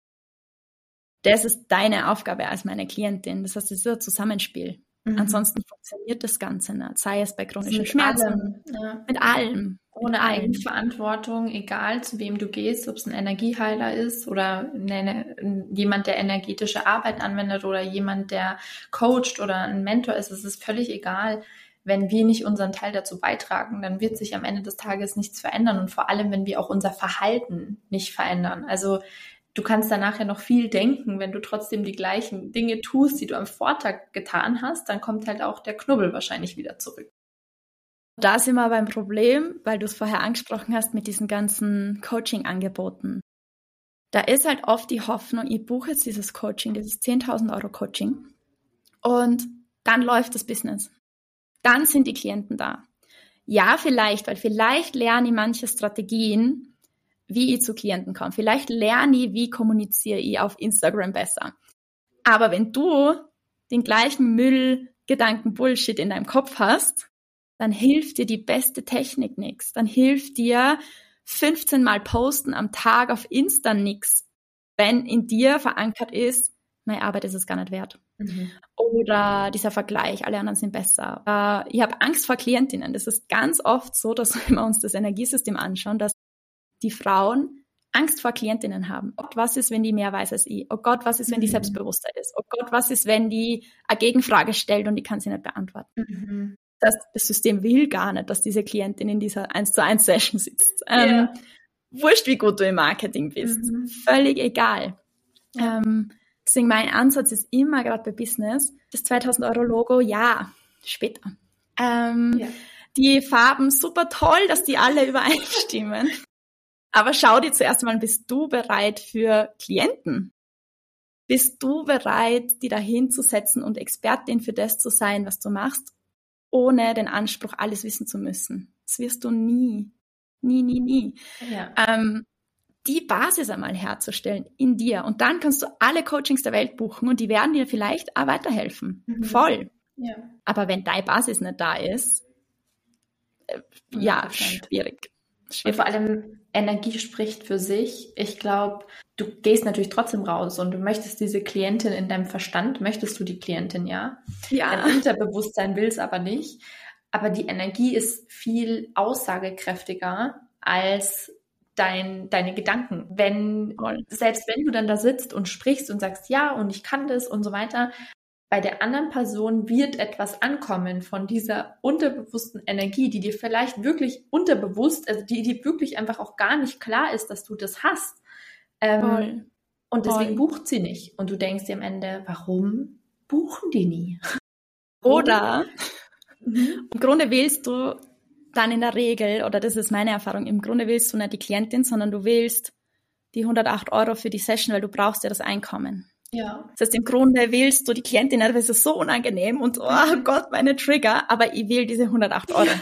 Das ist deine Aufgabe als meine Klientin. Das heißt, es ist ein Zusammenspiel. Ansonsten funktioniert das Ganze nicht. Sei es bei chronischen Schmerzen, mit allem. Ohne Eigenverantwortung, egal zu wem du gehst, ob es ein Energieheiler ist oder jemand, der energetische Arbeit anwendet oder jemand, der coacht oder ein Mentor ist, es ist völlig egal. Wenn wir nicht unseren Teil dazu beitragen, dann wird sich am Ende des Tages nichts verändern und vor allem, wenn wir auch unser Verhalten nicht verändern. Also du kannst danach ja noch viel denken, wenn du trotzdem die gleichen Dinge tust, die du am Vortag getan hast, dann kommt halt auch der Knubbel wahrscheinlich wieder zurück. Da sind wir beim Problem, weil du es vorher angesprochen hast mit diesen ganzen Coaching-Angeboten. Da ist halt oft die Hoffnung, ich buche jetzt dieses Coaching, dieses 10.000 Euro Coaching und dann läuft das Business. Dann sind die Klienten da. Ja, vielleicht, weil vielleicht lerne ich manche Strategien, wie ich zu Klienten komme. Vielleicht lerne ich, wie kommuniziere ich auf Instagram besser. Aber wenn du den gleichen Müll, Gedanken, Bullshit in deinem Kopf hast, dann hilft dir die beste Technik nichts. Dann hilft dir 15 Mal posten am Tag auf Insta nichts, wenn in dir verankert ist, meine Arbeit ist es gar nicht wert. Oder dieser Vergleich, alle anderen sind besser. Ich habe Angst vor Klientinnen. Das ist ganz oft so, dass wenn wir uns das Energiesystem anschauen, dass die Frauen Angst vor Klientinnen haben. Oh Gott, was ist, wenn die mehr weiß als ich? Oh Gott, was ist, wenn die selbstbewusster ist? Oh Gott, was ist, wenn die eine Gegenfrage stellt und die kann sie nicht beantworten? Das System will gar nicht, dass diese Klientin in dieser 1:1 Session sitzt. Wurscht, wie gut du im Marketing bist. Völlig egal. Deswegen mein Ansatz ist immer, gerade bei Business, das 2.000 Euro Logo, ja, später. Die Farben, super toll, dass die alle übereinstimmen. Aber schau dir zuerst einmal, bist du bereit für Klienten? Bist du bereit, die da hinzusetzen und Expertin für das zu sein, was du machst, ohne den Anspruch, alles wissen zu müssen? Das wirst du nie. Nie. Ja. Die Basis einmal herzustellen in dir. Und dann kannst du alle Coachings der Welt buchen und die werden dir vielleicht auch weiterhelfen. Voll. Ja. Aber wenn deine Basis nicht da ist, schwierig. Und vor allem Energie spricht für sich. Ich glaube, du gehst natürlich trotzdem raus und du möchtest diese Klientin in deinem Verstand, möchtest du die Klientin, ja? Dein Unterbewusstsein will es aber nicht. Aber die Energie ist viel aussagekräftiger als deine Gedanken. Selbst wenn du dann da sitzt und sprichst und sagst, ja, und ich kann das und so weiter, bei der anderen Person wird etwas ankommen von dieser unterbewussten Energie, die dir vielleicht wirklich unterbewusst, also die dir wirklich einfach auch gar nicht klar ist, dass du das hast. Und deswegen bucht sie nicht. Und du denkst dir am Ende, warum buchen die nie? Oder im Grunde willst du dann in der Regel, oder das ist meine Erfahrung, im Grunde willst du nicht die Klientin, sondern du willst die 108 Euro für die Session, weil du brauchst ja das Einkommen. Ja. Das heißt, im Grunde willst du die Klientin, weil es ist so unangenehm und oh Gott, meine Trigger, aber ich will diese 108 Euro.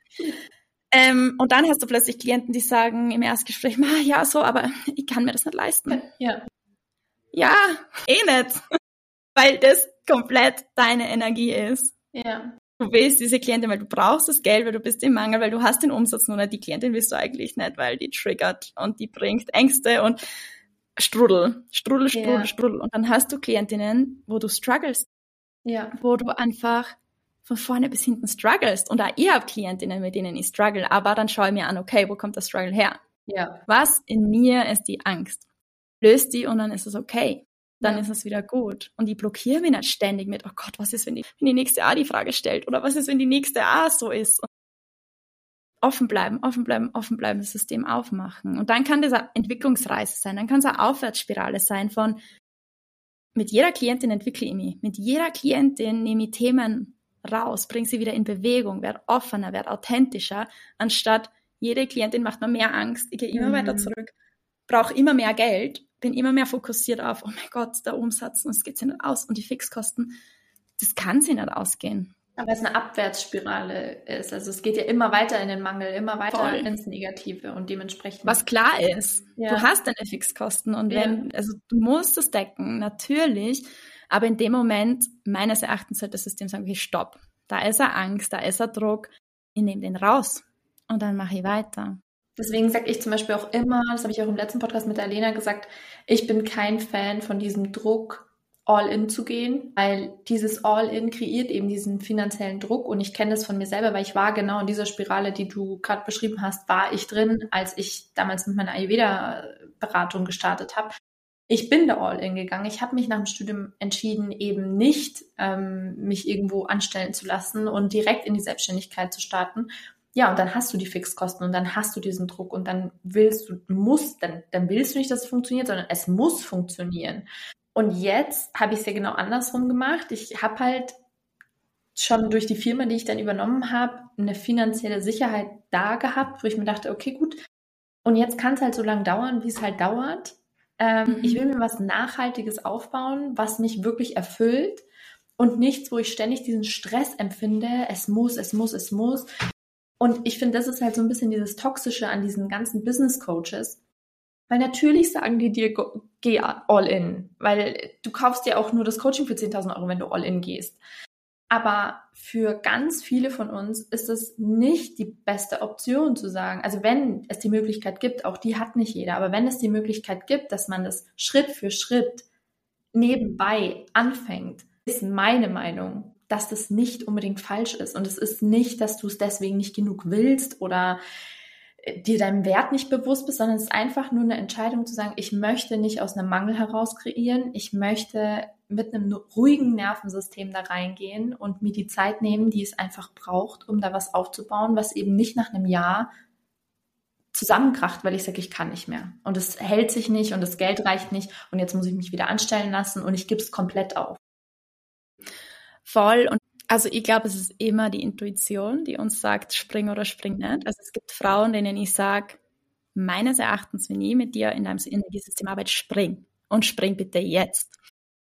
Und dann hast du plötzlich Klienten, die sagen im Erstgespräch, ja, so, aber ich kann mir das nicht leisten. Ja, nicht. Weil das komplett deine Energie ist. Ja. Du willst diese Klientin, weil du brauchst das Geld, weil du bist im Mangel, weil du hast den Umsatz nur nicht. Die Klientin willst du eigentlich nicht, weil die triggert und die bringt Ängste und Strudel. Und dann hast du Klientinnen, wo du strugglest. Ja. Wo du einfach von vorne bis hinten strugglest. Und auch ich habe Klientinnen, mit denen ich struggle. Aber dann schaue ich mir an, okay, wo kommt der Struggle her? Ja. Was in mir ist die Angst? Löst die und dann ist es okay. Dann ist es wieder gut. Und ich blockiere mich nicht ständig mit, oh Gott, was ist, wenn die nächste A die Frage stellt? Oder was ist, wenn die nächste A so ist? Und offen bleiben, das System aufmachen. Und dann kann das eine Entwicklungsreise sein. Dann kann es eine Aufwärtsspirale sein von, mit jeder Klientin entwickle ich mich. Mit jeder Klientin nehme ich Themen raus, bringe sie wieder in Bewegung, werde offener, werde authentischer, anstatt jede Klientin macht mir mehr Angst, ich gehe immer weiter zurück, brauche immer mehr Geld, bin immer mehr fokussiert auf, oh mein Gott, der Umsatz, und es geht sich nicht aus und die Fixkosten, das kann sich nicht ausgehen. Aber es eine Abwärtsspirale ist, also es geht ja immer weiter in den Mangel, immer weiter ins Negative und dementsprechend. Was klar ist, du hast deine Fixkosten und du musst es decken, natürlich, Aber in dem Moment, meines Erachtens, sollte das System sagen, okay, stopp. Da ist eine Angst, da ist ein Druck. Ich nehme den raus und dann mache ich weiter. Deswegen sage ich zum Beispiel auch immer, das habe ich auch im letzten Podcast mit der Alena gesagt, ich bin kein Fan von diesem Druck, All-in zu gehen, weil dieses All-in kreiert eben diesen finanziellen Druck und ich kenne das von mir selber, weil ich war genau in dieser Spirale, die du gerade beschrieben hast, war ich drin, als ich damals mit meiner Ayurveda-Beratung gestartet habe. Ich bin da All-in gegangen. Ich habe mich nach dem Studium entschieden, eben nicht mich irgendwo anstellen zu lassen und direkt in die Selbstständigkeit zu starten. Ja, und dann hast du die Fixkosten und dann hast du diesen Druck und dann willst du nicht, dass es funktioniert, sondern es muss funktionieren. Und jetzt habe ich es ja genau andersrum gemacht. Ich habe halt schon durch die Firma, die ich dann übernommen habe, eine finanzielle Sicherheit da gehabt, wo ich mir dachte, okay, gut. Und jetzt kann es halt so lange dauern, wie es halt dauert. Ich will mir was Nachhaltiges aufbauen, was mich wirklich erfüllt und nichts, wo ich ständig diesen Stress empfinde. Es muss. Und ich finde, das ist halt so ein bisschen dieses Toxische an diesen ganzen Business Coaches. Weil natürlich sagen die dir, geh all in. Weil du kaufst dir auch nur das Coaching für 10.000 Euro, wenn du all in gehst. Aber für ganz viele von uns ist es nicht die beste Option zu sagen, also wenn es die Möglichkeit gibt, auch die hat nicht jeder, aber wenn es die Möglichkeit gibt, dass man das Schritt für Schritt nebenbei anfängt, ist meine Meinung, dass das nicht unbedingt falsch ist. Und es ist nicht, dass du es deswegen nicht genug willst oder dir deinem Wert nicht bewusst bist, sondern es ist einfach nur eine Entscheidung zu sagen, ich möchte nicht aus einem Mangel heraus kreieren, ich möchte mit einem ruhigen Nervensystem da reingehen und mir die Zeit nehmen, die es einfach braucht, um da was aufzubauen, was eben nicht nach einem Jahr zusammenkracht, weil ich sage, ich kann nicht mehr. Und es hält sich nicht und das Geld reicht nicht und jetzt muss ich mich wieder anstellen lassen und ich gebe es komplett auf. Voll. Und also ich glaube, es ist immer die Intuition, die uns sagt, spring oder spring nicht. Also es gibt Frauen, denen ich sage, meines Erachtens, wenn ich mit dir in deinem Energiesystem arbeite, spring. Und spring bitte jetzt.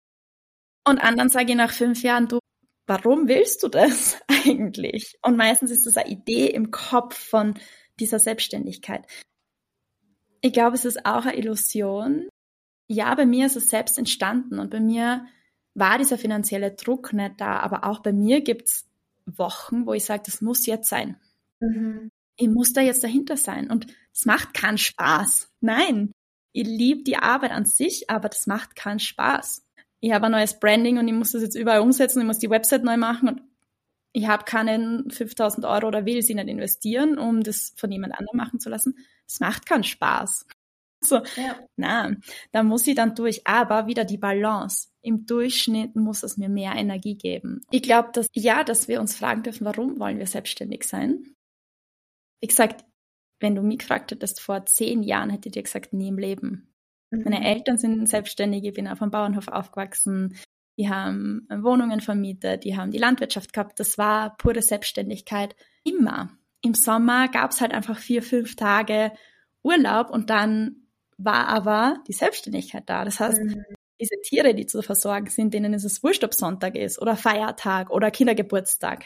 Und anderen sage ich nach 5 Jahren, du, warum willst du das eigentlich? Und meistens ist das eine Idee im Kopf von dieser Selbstständigkeit. Ich glaube, es ist auch eine Illusion. Ja, bei mir ist es selbst entstanden und bei mir war dieser finanzielle Druck nicht da, aber auch bei mir gibt's Wochen, wo ich sage, das muss jetzt sein. Ich muss da jetzt dahinter sein und es macht keinen Spaß. Nein, ich liebe die Arbeit an sich, aber das macht keinen Spaß. Ich habe ein neues Branding und ich muss das jetzt überall umsetzen, ich muss die Website neu machen und ich habe keinen 5.000 Euro oder will sie nicht investieren, um das von jemand anderem machen zu lassen. Es macht keinen Spaß. So, ja. Nein, da muss ich dann durch. Aber wieder die Balance. Im Durchschnitt muss es mir mehr Energie geben. Ich glaube, dass wir uns fragen dürfen, warum wollen wir selbstständig sein? Wie gesagt, wenn du mich gefragt hättest vor 10 Jahren, hätte ich dir gesagt, nie im Leben. Meine Eltern sind selbstständig, ich bin auf einem Bauernhof aufgewachsen, die haben Wohnungen vermietet, die haben die Landwirtschaft gehabt. Das war pure Selbstständigkeit. Immer. Im Sommer gab es halt einfach 4-5 Tage Urlaub und dann war aber die Selbstständigkeit da. Das heißt, diese Tiere, die zu versorgen sind, denen ist es wurscht, ob Sonntag ist oder Feiertag oder Kindergeburtstag.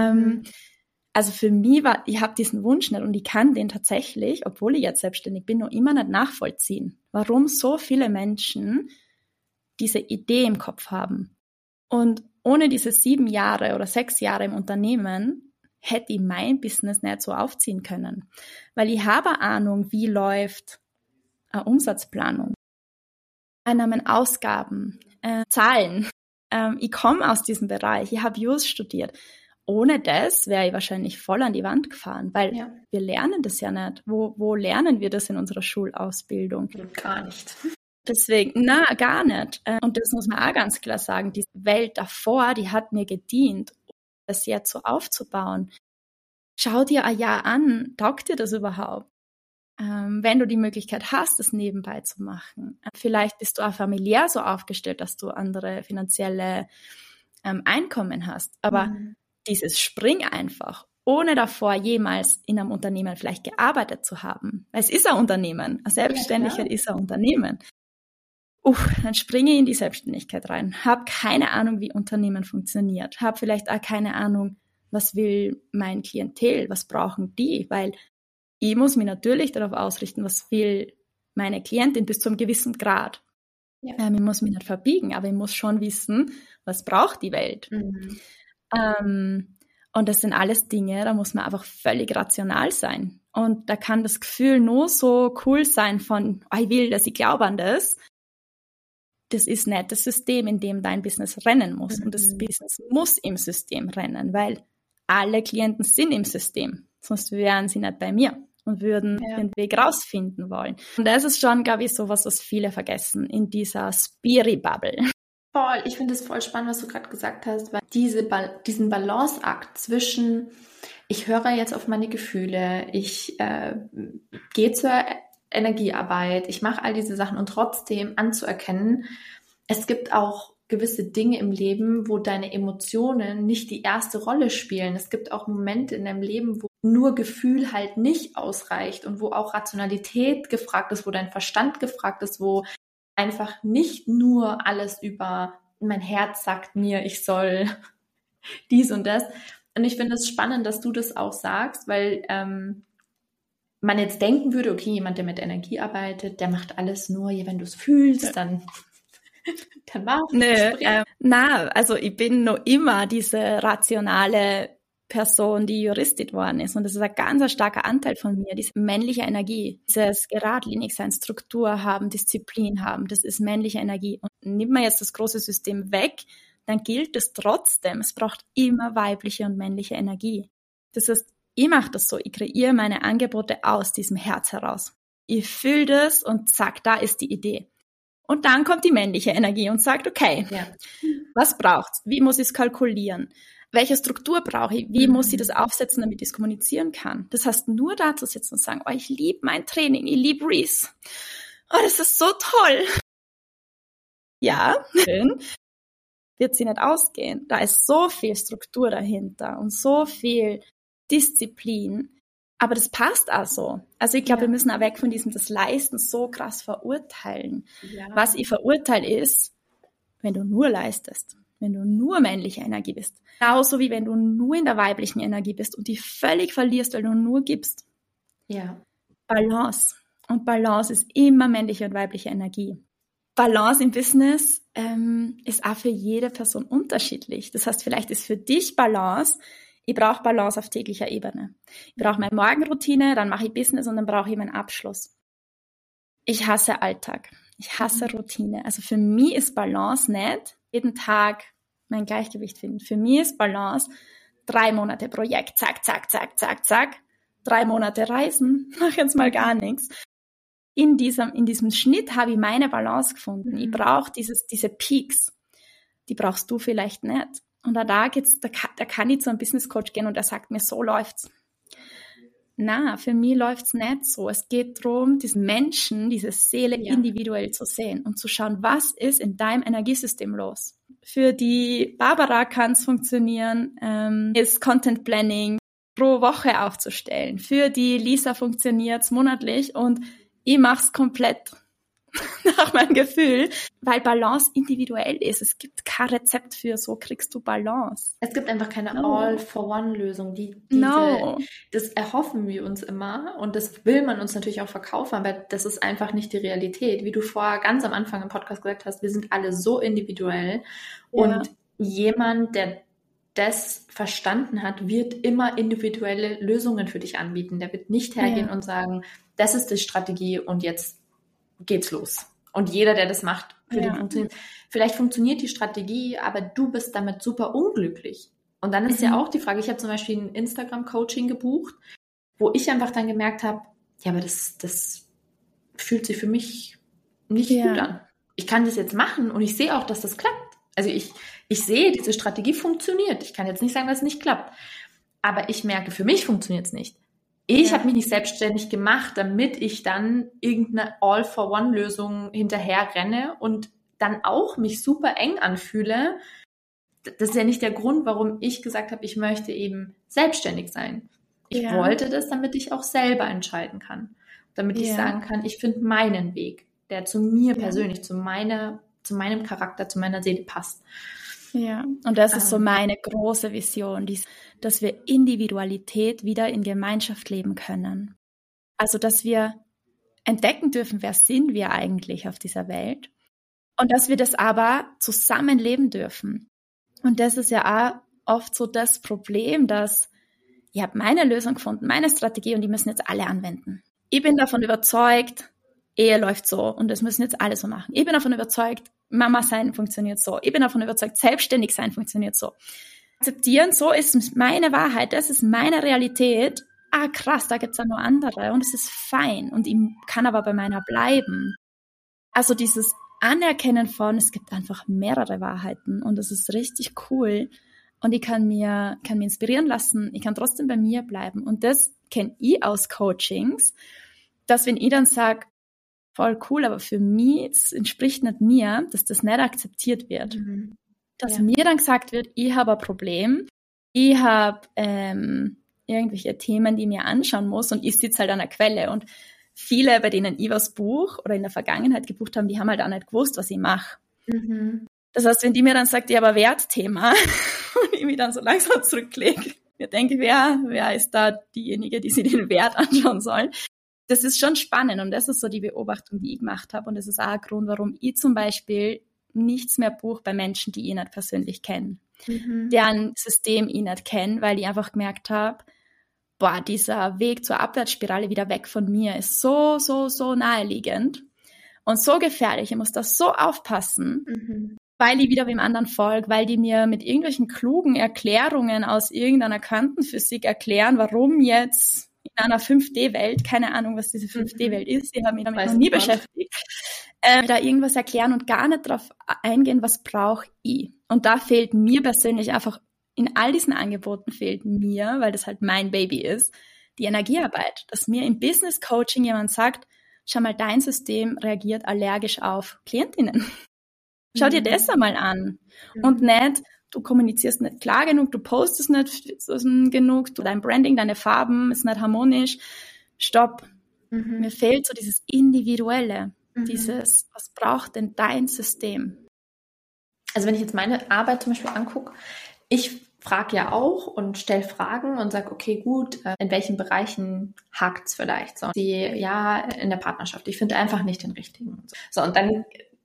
Also für mich ich habe diesen Wunsch nicht und ich kann den tatsächlich, obwohl ich jetzt selbstständig bin, noch immer nicht nachvollziehen, warum so viele Menschen diese Idee im Kopf haben. Und ohne diese 7 Jahre oder 6 Jahre im Unternehmen hätte ich mein Business nicht so aufziehen können. Weil ich habe eine Ahnung, wie läuft eine Umsatzplanung, Einnahmen, Ausgaben, Zahlen. Ich komme aus diesem Bereich, ich habe Jus studiert. Ohne das wäre ich wahrscheinlich voll an die Wand gefahren, weil wir lernen das ja nicht. Wo lernen wir das in unserer Schulausbildung? Gar nicht. Deswegen, gar nicht. Und das muss man auch ganz klar sagen, die Welt davor, die hat mir gedient, das jetzt so aufzubauen. Schau dir ein Jahr an, taugt dir das überhaupt? Wenn du die Möglichkeit hast, das nebenbei zu machen. Vielleicht bist du auch familiär so aufgestellt, dass du andere finanzielle Einkommen hast. Aber dieses Spring einfach, ohne davor jemals in einem Unternehmen vielleicht gearbeitet zu haben. Es ist ein Unternehmen. Eine Selbstständigkeit ist ein Unternehmen. Dann springe ich in die Selbstständigkeit rein. Hab keine Ahnung, wie Unternehmen funktioniert. Hab vielleicht auch keine Ahnung, was will mein Klientel, was brauchen die, weil ich muss mich natürlich darauf ausrichten, was will meine Klientin bis zu einem gewissen Grad. Ja. Ich muss mich nicht verbiegen, aber ich muss schon wissen, was braucht die Welt. Und das sind alles Dinge, da muss man einfach völlig rational sein. Und da kann das Gefühl nur so cool sein von, ich will das, ich glaube an das. Das ist nicht das System, in dem dein Business rennen muss. Und das Business muss im System rennen, weil alle Klienten sind im System. Sonst wären sie nicht bei mir und würden den Weg rausfinden wollen. Und das ist schon, glaube ich, sowas, was viele vergessen in dieser Spirit-Bubble. Voll, ich finde es voll spannend, was du gerade gesagt hast, weil diesen Balanceakt zwischen, ich höre jetzt auf meine Gefühle, ich gehe zur Energiearbeit, ich mache all diese Sachen und trotzdem anzuerkennen, es gibt auch gewisse Dinge im Leben, wo deine Emotionen nicht die erste Rolle spielen. Es gibt auch Momente in deinem Leben, wo nur Gefühl halt nicht ausreicht und wo auch Rationalität gefragt ist, wo dein Verstand gefragt ist, wo einfach nicht nur alles über mein Herz sagt mir, ich soll dies und das. Und ich finde es spannend, dass du das auch sagst, weil man jetzt denken würde, okay, jemand, der mit Energie arbeitet, der macht alles nur, wenn du es fühlst, dann mach. Also ich bin noch immer diese rationale Person, die Juristin worden ist. Und das ist ein ganz starker Anteil von mir, diese männliche Energie, dieses geradlinig sein, Struktur haben, Disziplin haben, das ist männliche Energie. Und nimmt man jetzt das große System weg, dann gilt es trotzdem. Es braucht immer weibliche und männliche Energie. Das heißt, ich mache das so, ich kreiere meine Angebote aus diesem Herz heraus. Ich fühle das und zack, da ist die Idee. Und dann kommt die männliche Energie und sagt, okay, was braucht's? Wie muss ich es kalkulieren? Welche Struktur brauche ich? Wie muss ich das aufsetzen, damit ich es kommunizieren kann? Das heißt, nur da zu sitzen und sagen, ich liebe mein Training, ich liebe Reese. Das ist so toll. Ja, schön. Wird sie nicht ausgehen. Da ist so viel Struktur dahinter und so viel Disziplin. Aber das passt auch so. Also ich glaube, wir müssen auch weg von diesem das Leisten so krass verurteilen. Ja. Was ich verurteile ist, wenn du nur leistest, wenn du nur männliche Energie bist. Genauso wie wenn du nur in der weiblichen Energie bist und die völlig verlierst, weil du nur gibst. Ja. Balance. Und Balance ist immer männliche und weibliche Energie. Balance im Business ist auch für jede Person unterschiedlich. Das heißt, vielleicht ist für dich Balance, ich brauche Balance auf täglicher Ebene. Ich brauche meine Morgenroutine, dann mache ich Business und dann brauche ich meinen Abschluss. Ich hasse Alltag. Ich hasse Routine. Also für mich ist Balance nicht jeden Tag mein Gleichgewicht finden. Für mich ist Balance 3 Monate Projekt, zack, zack, zack, zack, zack. 3 Monate Reisen, mach jetzt mal gar nichts. In diesem Schnitt habe ich meine Balance gefunden. Ich brauche diese Peaks. Die brauchst du vielleicht nicht. Und da kann ich zu einem Business Coach gehen und der sagt mir, so läuft's. Na, für mich läuft's nicht so. Es geht darum, diesen Menschen, diese Seele individuell zu sehen und zu schauen, was ist in deinem Energiesystem los. Für die Barbara kann es funktionieren, ist Content Planning pro Woche aufzustellen. Für die Lisa funktioniert's monatlich und ich mach's komplett nach meinem Gefühl, weil Balance individuell ist. Es gibt kein Rezept für, so kriegst du Balance. Es gibt einfach keine All-for-One-Lösung. Das erhoffen wir uns immer und das will man uns natürlich auch verkaufen, aber das ist einfach nicht die Realität. Wie du vorher ganz am Anfang im Podcast gesagt hast, wir sind alle so individuell und jemand, der das verstanden hat, wird immer individuelle Lösungen für dich anbieten. Der wird nicht hergehen und sagen, das ist die Strategie und jetzt geht's los. Und jeder, der das macht, für den funktioniert. Vielleicht funktioniert die Strategie, aber du bist damit super unglücklich. Und dann ist ja auch die Frage, ich habe zum Beispiel ein Instagram-Coaching gebucht, wo ich einfach dann gemerkt habe, aber das fühlt sich für mich nicht gut an. Ich kann das jetzt machen und ich sehe auch, dass das klappt. Also ich sehe, diese Strategie funktioniert. Ich kann jetzt nicht sagen, dass es nicht klappt. Aber ich merke, für mich funktioniert es nicht. Ich habe mich nicht selbstständig gemacht, damit ich dann irgendeine All-for-One-Lösung hinterher renne und dann auch mich super eng anfühle. Das ist ja nicht der Grund, warum ich gesagt habe, ich möchte eben selbstständig sein. Ich wollte das, damit ich auch selber entscheiden kann. Damit ich sagen kann, ich finde meinen Weg, der zu mir persönlich, zu meinem Charakter, zu meiner Seele passt. Ja, und das ist so meine große Vision, dass wir Individualität wieder in Gemeinschaft leben können. Also, dass wir entdecken dürfen, wer sind wir eigentlich auf dieser Welt Und dass wir das aber zusammen leben dürfen. Und das ist ja auch oft so das Problem, dass ich habe meine Lösung gefunden, meine Strategie und die müssen jetzt alle anwenden. Ich bin davon überzeugt, Ehe läuft so und das müssen jetzt alle so machen. Ich bin davon überzeugt, Mama sein funktioniert so. Ich bin davon überzeugt, selbstständig sein funktioniert so. Akzeptieren, so ist meine Wahrheit, das ist meine Realität. Ah, krass, da gibt's ja noch andere und es ist fein und ich kann aber bei meiner bleiben. Also dieses Anerkennen von, es gibt einfach mehrere Wahrheiten und das ist richtig cool und ich kann mir inspirieren lassen, ich kann trotzdem bei mir bleiben und das kenne ich aus Coachings, dass wenn ich dann sage, voll cool, aber für mich, es entspricht nicht mir, dass das nicht akzeptiert wird. Mhm. Dass mir dann gesagt wird, ich habe ein Problem, ich habe irgendwelche Themen, die ich mir anschauen muss und ich sitze halt an der Quelle und viele, bei denen ich was buche oder in der Vergangenheit gebucht haben, die haben halt auch nicht gewusst, was ich mache. Mhm. Das heißt, wenn die mir dann sagt, ich habe ein Wertthema und ich mich dann so langsam zurücklege, mir denke, wer ist da diejenige, die sich den Wert anschauen soll? Das ist schon spannend und das ist so die Beobachtung, die ich gemacht habe und das ist auch ein Grund, warum ich zum Beispiel nichts mehr buche bei Menschen, die ich nicht persönlich kenne, deren System ich nicht kenne, weil ich einfach gemerkt habe, dieser Weg zur Abwärtsspirale wieder weg von mir ist so, so, so naheliegend und so gefährlich. Ich muss da so aufpassen, weil ich wieder wem anderen folge, weil die mir mit irgendwelchen klugen Erklärungen aus irgendeiner Quantenphysik erklären, warum jetzt in einer 5D-Welt, keine Ahnung, was diese 5D-Welt ist, die haben mich damit noch nie beschäftigt, da irgendwas erklären und gar nicht darauf eingehen, was brauche ich. Und da fehlt mir persönlich einfach, in all diesen Angeboten fehlt mir, weil das halt mein Baby ist, die Energiearbeit. Dass mir im Business Coaching jemand sagt, schau mal, dein System reagiert allergisch auf Klientinnen. Schau dir das einmal an. Und nicht, du kommunizierst nicht klar genug, du postest nicht genug, dein Branding, deine Farben ist nicht harmonisch. Stopp. Mir fehlt so dieses Individuelle, dieses, was braucht denn dein System? Also wenn ich jetzt meine Arbeit zum Beispiel angucke, ich frage ja auch und stelle Fragen und sage, okay, gut, in welchen Bereichen hakt's vielleicht? So, in der Partnerschaft. Ich finde einfach nicht den richtigen. So, und dann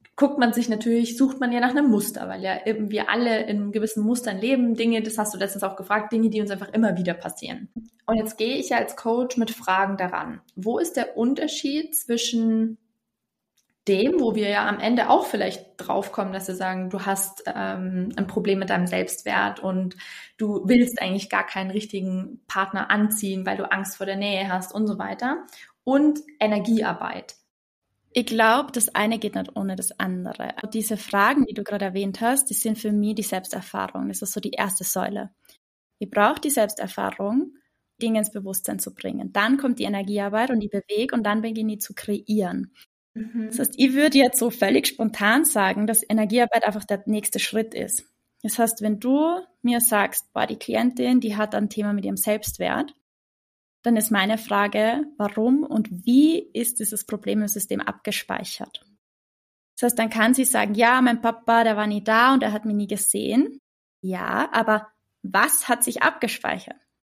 sucht man ja nach einem Muster, weil ja wir alle in gewissen Mustern leben, Dinge, das hast du letztens auch gefragt, Dinge, die uns einfach immer wieder passieren. Und jetzt gehe ich ja als Coach mit Fragen daran. Wo ist der Unterschied zwischen dem, wo wir ja am Ende auch vielleicht draufkommen, dass wir sagen, du hast ein Problem mit deinem Selbstwert und du willst eigentlich gar keinen richtigen Partner anziehen, weil du Angst vor der Nähe hast und so weiter. Und Energiearbeit. Ich glaube, das eine geht nicht ohne das andere. Diese Fragen, die du gerade erwähnt hast, die sind für mich die Selbsterfahrung. Das ist so die erste Säule. Ich brauche die Selbsterfahrung, Dinge ins Bewusstsein zu bringen. Dann kommt die Energiearbeit und die Bewegung und dann beginne ich zu kreieren. Das heißt, ich würde jetzt so völlig spontan sagen, dass Energiearbeit einfach der nächste Schritt ist. Das heißt, wenn du mir sagst, die Klientin, die hat ein Thema mit ihrem Selbstwert, dann ist meine Frage, warum und wie ist dieses Problem im System abgespeichert? Das heißt, dann kann sie sagen, ja, mein Papa, der war nie da und er hat mich nie gesehen. Ja, aber was hat sich abgespeichert?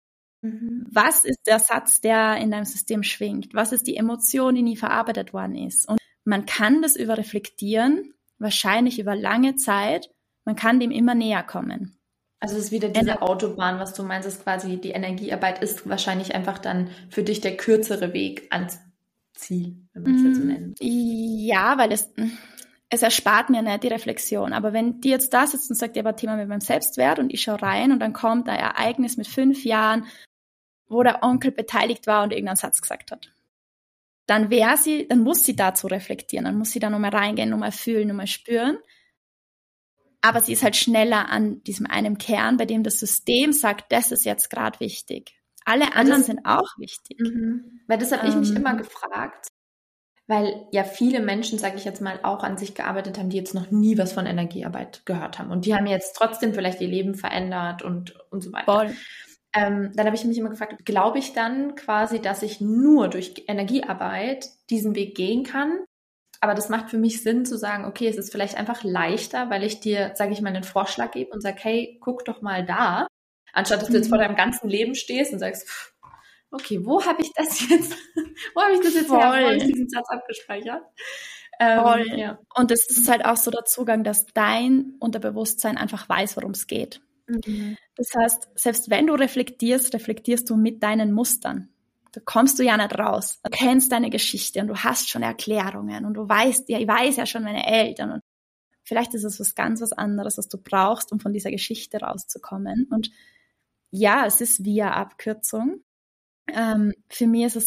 Was ist der Satz, der in deinem System schwingt? Was ist die Emotion, die nie verarbeitet worden ist? Und man kann das überreflektieren, wahrscheinlich über lange Zeit. Man kann dem immer näher kommen. Also es ist wieder diese Autobahn, was du meinst, ist quasi die Energiearbeit ist wahrscheinlich einfach dann für dich der kürzere Weg ans Ziel, wenn man es jetzt so nennt. Ja, weil es erspart mir nicht die Reflexion. Aber wenn die jetzt da sitzt und sagt, ich habe ein Thema mit meinem Selbstwert und ich schaue rein und dann kommt ein Ereignis mit 5 Jahren, wo der Onkel beteiligt war und irgendeinen Satz gesagt hat. Dann muss sie dazu reflektieren, dann muss sie da nochmal reingehen, nochmal fühlen, nochmal spüren. Aber sie ist halt schneller an diesem einen Kern, bei dem das System sagt, das ist jetzt gerade wichtig. Alle anderen sind auch wichtig. Weil das habe ich mich immer gefragt, weil ja viele Menschen, sage ich jetzt mal, auch an sich gearbeitet haben, die jetzt noch nie was von Energiearbeit gehört haben. Und die haben jetzt trotzdem vielleicht ihr Leben verändert und so weiter. Voll. Dann habe ich mich immer gefragt, glaube ich dann quasi, dass ich nur durch Energiearbeit diesen Weg gehen kann? Aber das macht für mich Sinn zu sagen, okay, es ist vielleicht einfach leichter, weil ich dir, sage ich mal, einen Vorschlag gebe und sage, hey, guck doch mal da, anstatt dass du jetzt vor deinem ganzen Leben stehst und sagst, okay, wo habe ich das jetzt her? Wo habe ich diesen Satz abgespeichert? Voll. Ja. Und es ist halt auch so der Zugang, dass dein Unterbewusstsein einfach weiß, worum es geht. Das heißt, selbst wenn du reflektierst du mit deinen Mustern. Da kommst du ja nicht raus. Du kennst deine Geschichte und du hast schon Erklärungen und du weißt, ja, ich weiß ja schon meine Eltern und vielleicht ist es was anderes, was du brauchst, um von dieser Geschichte rauszukommen. Und ja, es ist wie eine Abkürzung. Für mich ist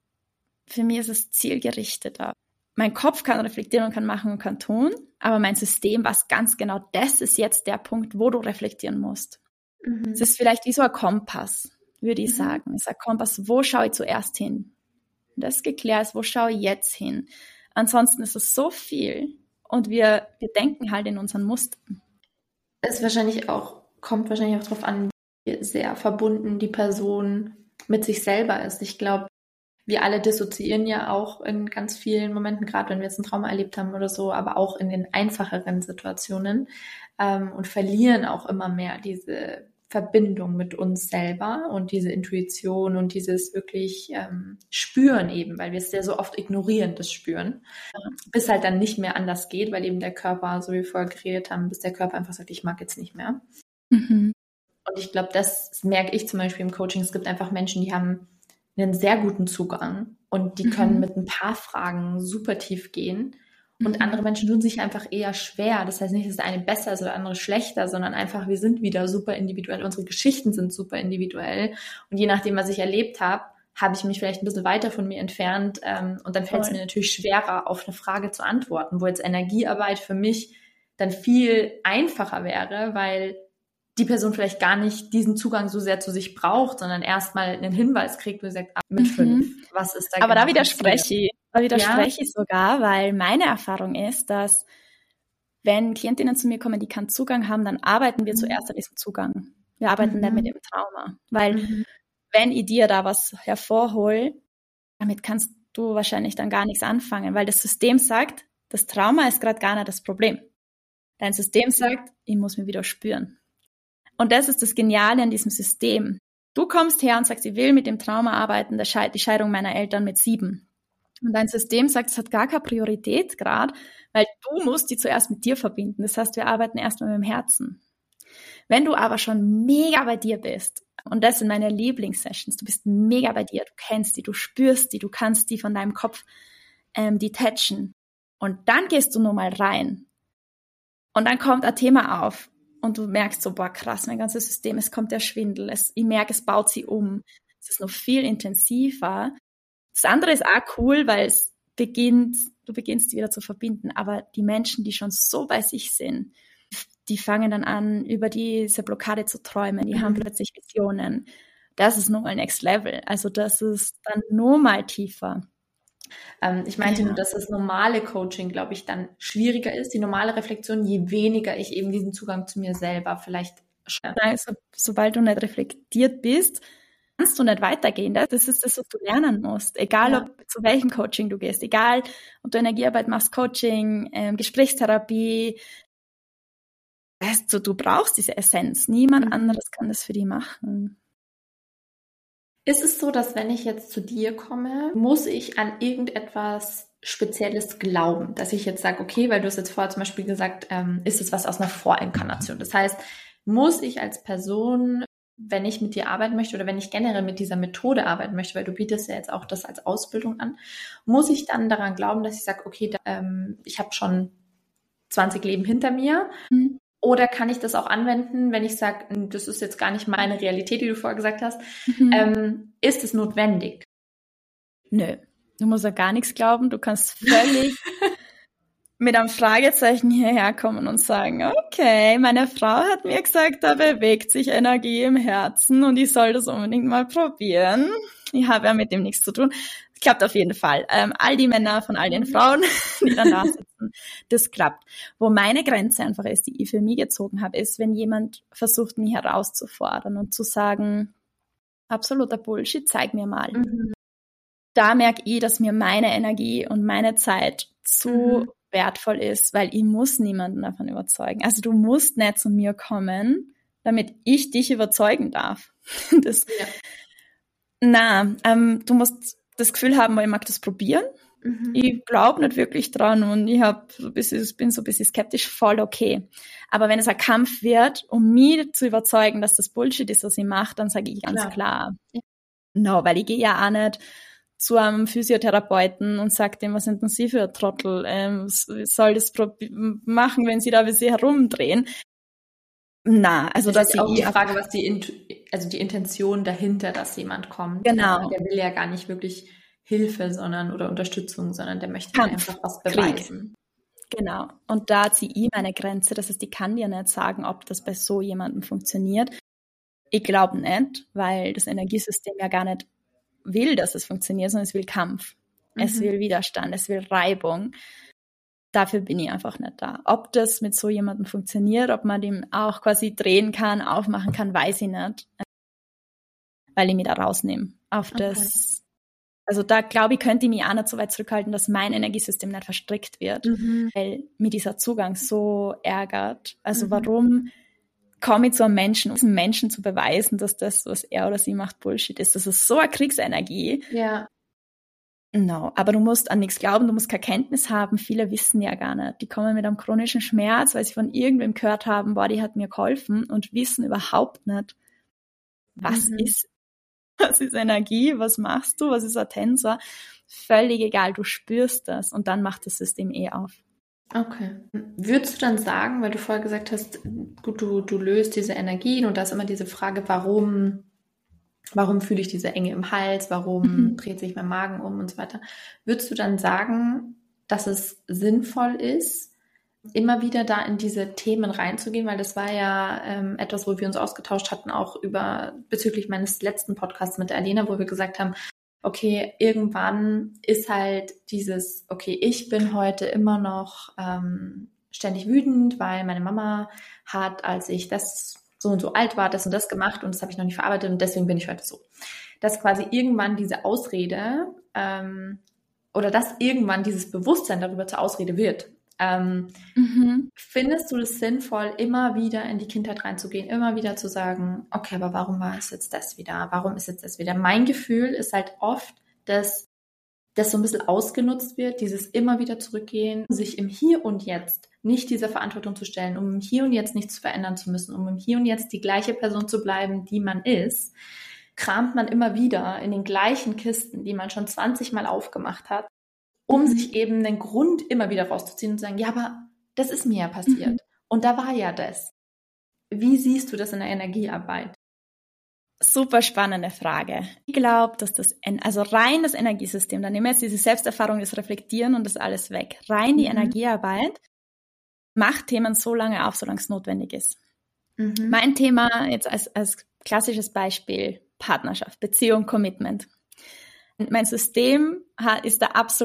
es zielgerichteter. Mein Kopf kann reflektieren und kann machen und kann tun, aber mein System weiß ganz genau, das ist jetzt der Punkt, wo du reflektieren musst. Es ist vielleicht wie so ein Kompass, würde ich sagen. Es ist ein Kompass, wo schaue ich zuerst hin? Und das geklärt ist, wo schaue ich jetzt hin? Ansonsten ist es so viel und wir denken halt in unseren Mustern. Es kommt wahrscheinlich auch darauf an, wie sehr verbunden die Person mit sich selber ist. Ich glaube, wir alle dissoziieren ja auch in ganz vielen Momenten, gerade wenn wir jetzt ein Trauma erlebt haben oder so, aber auch in den einfacheren Situationen und verlieren auch immer mehr diese Verbindung mit uns selber und diese Intuition und dieses wirklich Spüren eben, weil wir es ja so oft ignorieren, das Spüren, bis halt dann nicht mehr anders geht, weil eben der Körper, so wie wir vorher geredet haben, bis der Körper einfach sagt, ich mag jetzt nicht mehr. Und ich glaube, das merke ich zum Beispiel im Coaching. Es gibt einfach Menschen, die haben einen sehr guten Zugang und die können mit ein paar Fragen super tief gehen. Und andere Menschen tun sich einfach eher schwer. Das heißt nicht, dass der eine besser ist oder der andere schlechter, sondern einfach, wir sind wieder super individuell. Unsere Geschichten sind super individuell. Und je nachdem, was ich erlebt habe, habe ich mich vielleicht ein bisschen weiter von mir entfernt. Und dann fällt es mir natürlich schwerer, auf eine Frage zu antworten, wo jetzt Energiearbeit für mich dann viel einfacher wäre, weil die Person vielleicht gar nicht diesen Zugang so sehr zu sich braucht, sondern erstmal einen Hinweis kriegt, wo sie sagt, mit 5, was ist da aber genau da widerspreche ich sogar, weil meine Erfahrung ist, dass wenn Klientinnen zu mir kommen, die keinen Zugang haben, dann arbeiten wir zuerst an diesem Zugang. Wir arbeiten nicht mit dem Trauma, weil wenn ich dir da was hervorhole, damit kannst du wahrscheinlich dann gar nichts anfangen, weil das System sagt, das Trauma ist gerade gar nicht das Problem. Dein System sagt, ich muss mich wieder spüren. Und das ist das Geniale an diesem System. Du kommst her und sagst, ich will mit dem Trauma arbeiten, die Scheidung meiner Eltern mit 7. Und dein System sagt, es hat gar keine Priorität gerade, weil du musst die zuerst mit dir verbinden. Das heißt, wir arbeiten erstmal mit dem Herzen. Wenn du aber schon mega bei dir bist, und das sind meine Lieblingssessions, du bist mega bei dir, du kennst die, du spürst die, du kannst die von deinem Kopf detachen. Und dann gehst du nur mal rein. Und dann kommt ein Thema auf. Und du merkst so, boah, krass, mein ganzes System, es kommt der Schwindel, ich merke, es baut sie um. Es ist noch viel intensiver. Das andere ist auch cool, weil du beginnst wieder zu verbinden. Aber die Menschen, die schon so bei sich sind, die fangen dann an, über diese Blockade zu träumen. Die haben plötzlich Visionen. Das ist nochmal Next Level. Also das ist dann nochmal tiefer. Ich meinte nur, dass das normale Coaching, glaube ich, dann schwieriger ist, die normale Reflexion, je weniger ich eben diesen Zugang zu mir selber vielleicht Also, sobald du nicht reflektiert bist, kannst du nicht weitergehen. Das ist das, was du lernen musst. Egal, zu welchem Coaching du gehst, egal, ob du Energiearbeit machst, Coaching, Gesprächstherapie. Weißt du, du brauchst diese Essenz. Niemand anderes kann das für dich machen. Ist es so, dass wenn ich jetzt zu dir komme, muss ich an irgendetwas Spezielles glauben? Dass ich jetzt sage, okay, weil du hast jetzt vorher zum Beispiel gesagt, ist es was aus einer Vorinkarnation? Das heißt, muss ich als Person, wenn ich mit dir arbeiten möchte oder wenn ich generell mit dieser Methode arbeiten möchte, weil du bietest ja jetzt auch das als Ausbildung an, muss ich dann daran glauben, dass ich sage, okay, ich habe schon 20 Leben hinter mir? Oder kann ich das auch anwenden, wenn ich sage, das ist jetzt gar nicht meine Realität, wie du vorher gesagt hast, ist es notwendig? Nö, du musst ja gar nichts glauben, du kannst völlig mit einem Fragezeichen hierher kommen und sagen, okay, meine Frau hat mir gesagt, da bewegt sich Energie im Herzen und ich soll das unbedingt mal probieren. Ich habe ja mit dem nichts zu tun. Das klappt auf jeden Fall. All die Männer von all den Frauen, die dann da sitzen, das klappt. Wo meine Grenze einfach ist, die ich für mich gezogen habe, ist, wenn jemand versucht, mich herauszufordern und zu sagen, absoluter Bullshit, zeig mir mal. Da merke ich, dass mir meine Energie und meine Zeit zu wertvoll ist, weil ich muss niemanden davon überzeugen. Also du musst nicht zu mir kommen, damit ich dich überzeugen darf. Du musst das Gefühl haben, ich mag das probieren Ich glaube nicht wirklich dran und ich bin so ein bisschen skeptisch, voll okay. Aber wenn es ein Kampf wird, um mich zu überzeugen, dass das Bullshit ist, was ich mache, dann sage ich ganz klar, no, weil ich gehe ja auch nicht zu einem Physiotherapeuten und sage dem, was sind denn Sie für ein Trottel? Soll das machen, wenn Sie da wie Sie herumdrehen? Na, also das ist auch die Frage, was die Intention dahinter, dass jemand kommt. Genau. Der will ja gar nicht wirklich Hilfe, oder Unterstützung, sondern der möchte einfach was beweisen. Krieg. Genau. Und da ziehe ich meine Grenze. Das heißt, ich kann dir nicht sagen, ob das bei so jemandem funktioniert. Ich glaube nicht, weil das Energiesystem ja gar nicht will, dass es funktioniert, sondern es will Kampf. Es will Widerstand, es will Reibung. Dafür bin ich einfach nicht da. Ob das mit so jemandem funktioniert, ob man dem auch quasi drehen kann, aufmachen kann, weiß ich nicht. Weil ich mich da rausnehme. Auf das. Also da glaube ich, könnte ich mich auch nicht so weit zurückhalten, dass mein Energiesystem nicht verstrickt wird, weil mir dieser Zugang so ärgert. Also warum komme ich zu einem Menschen, um diesem Menschen zu beweisen, dass das, was er oder sie macht, Bullshit ist? Das ist so eine Kriegsenergie. Ja. No, aber du musst an nichts glauben, du musst keine Kenntnis haben. Viele wissen ja gar nicht. Die kommen mit einem chronischen Schmerz, weil sie von irgendwem gehört haben, boah, die hat mir geholfen und wissen überhaupt nicht, was ist Energie, was machst du, was ist ein Tensor? Völlig egal, du spürst das und dann macht das System auf. Okay. Würdest du dann sagen, weil du vorher gesagt hast, gut, du löst diese Energien und da ist immer diese Frage, warum fühle ich diese Enge im Hals, warum dreht sich mein Magen um und so weiter. Würdest du dann sagen, dass es sinnvoll ist, immer wieder da in diese Themen reinzugehen, weil das war ja etwas, wo wir uns ausgetauscht hatten, auch bezüglich meines letzten Podcasts mit der Alena, wo wir gesagt haben, okay, irgendwann ist halt dieses, okay, ich bin heute immer noch ständig wütend, weil meine Mama hat, als ich das so und so alt war, das und das gemacht und das habe ich noch nicht verarbeitet und deswegen bin ich heute so. Dass quasi irgendwann diese Ausrede oder dass irgendwann dieses Bewusstsein darüber zur Ausrede wird. Findest du es sinnvoll, immer wieder in die Kindheit reinzugehen, immer wieder zu sagen, okay, aber warum war es jetzt das wieder? Warum ist jetzt das wieder? Mein Gefühl ist halt oft, dass das so ein bisschen ausgenutzt wird, dieses immer wieder zurückgehen, sich im Hier und Jetzt nicht dieser Verantwortung zu stellen, um im Hier und Jetzt nichts verändern zu müssen, um im Hier und Jetzt die gleiche Person zu bleiben, die man ist, kramt man immer wieder in den gleichen Kisten, die man schon 20 Mal aufgemacht hat, um sich eben den Grund immer wieder rauszuziehen und zu sagen, ja, aber das ist mir ja passiert. Und da war ja das. Wie siehst du das in der Energiearbeit? Super spannende Frage. Ich glaube, dass rein das Energiesystem, dann nehmen wir jetzt diese Selbsterfahrung, das Reflektieren und das alles weg. Rein die Energiearbeit macht Themen so lange auf, solange es notwendig ist. Mein Thema jetzt als klassisches Beispiel Partnerschaft, Beziehung, Commitment. Mein System ist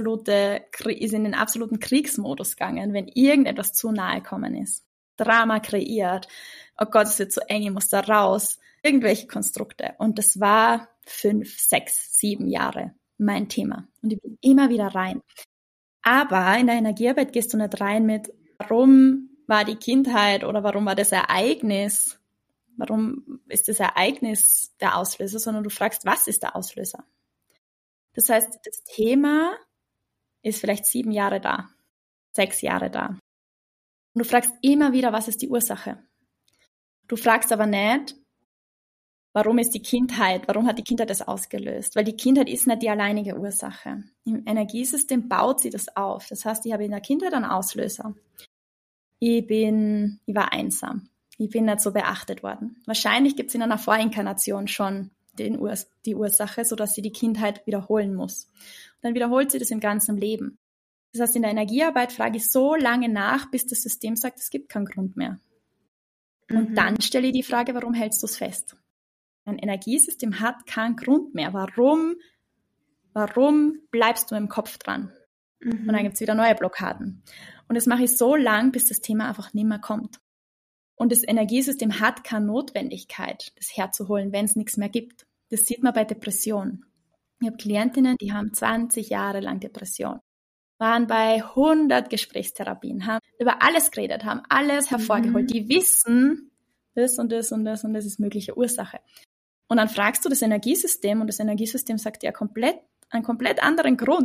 in den absoluten Kriegsmodus gegangen, wenn irgendetwas zu nahe gekommen ist. Drama kreiert. Oh Gott, es wird zu eng, ich muss da raus. Irgendwelche Konstrukte. Und das war 5, 6, 7 Jahre mein Thema. Und ich bin immer wieder rein. Aber in der Energiearbeit gehst du nicht rein mit, warum war die Kindheit oder warum war das Ereignis, warum ist das Ereignis der Auslöser, sondern du fragst, was ist der Auslöser? Das heißt, das Thema ist vielleicht 7 Jahre da, 6 Jahre da. Und du fragst immer wieder, was ist die Ursache? Du fragst aber nicht, warum hat die Kindheit das ausgelöst? Weil die Kindheit ist nicht die alleinige Ursache. Im Energiesystem baut sie das auf. Das heißt, ich habe in der Kindheit einen Auslöser. Ich war einsam. Ich bin nicht so beachtet worden. Wahrscheinlich gibt es in einer Vorinkarnation schon die Ursache, sodass sie die Kindheit wiederholen muss. Und dann wiederholt sie das im ganzen Leben. Das heißt, in der Energiearbeit frage ich so lange nach, bis das System sagt, es gibt keinen Grund mehr. Und dann stelle ich die Frage, warum hältst du es fest? Ein Energiesystem hat keinen Grund mehr. Warum bleibst du im Kopf dran? Und dann gibt es wieder neue Blockaden. Und das mache ich so lang, bis das Thema einfach nicht mehr kommt. Und das Energiesystem hat keine Notwendigkeit, das herzuholen, wenn es nichts mehr gibt. Das sieht man bei Depressionen. Ich habe Klientinnen, die haben 20 Jahre lang Depression, waren bei 100 Gesprächstherapien, haben über alles geredet, haben alles hervorgeholt. Die wissen, das und das und das und das ist mögliche Ursache. Und dann fragst du das Energiesystem und das Energiesystem sagt dir einen komplett anderen Grund,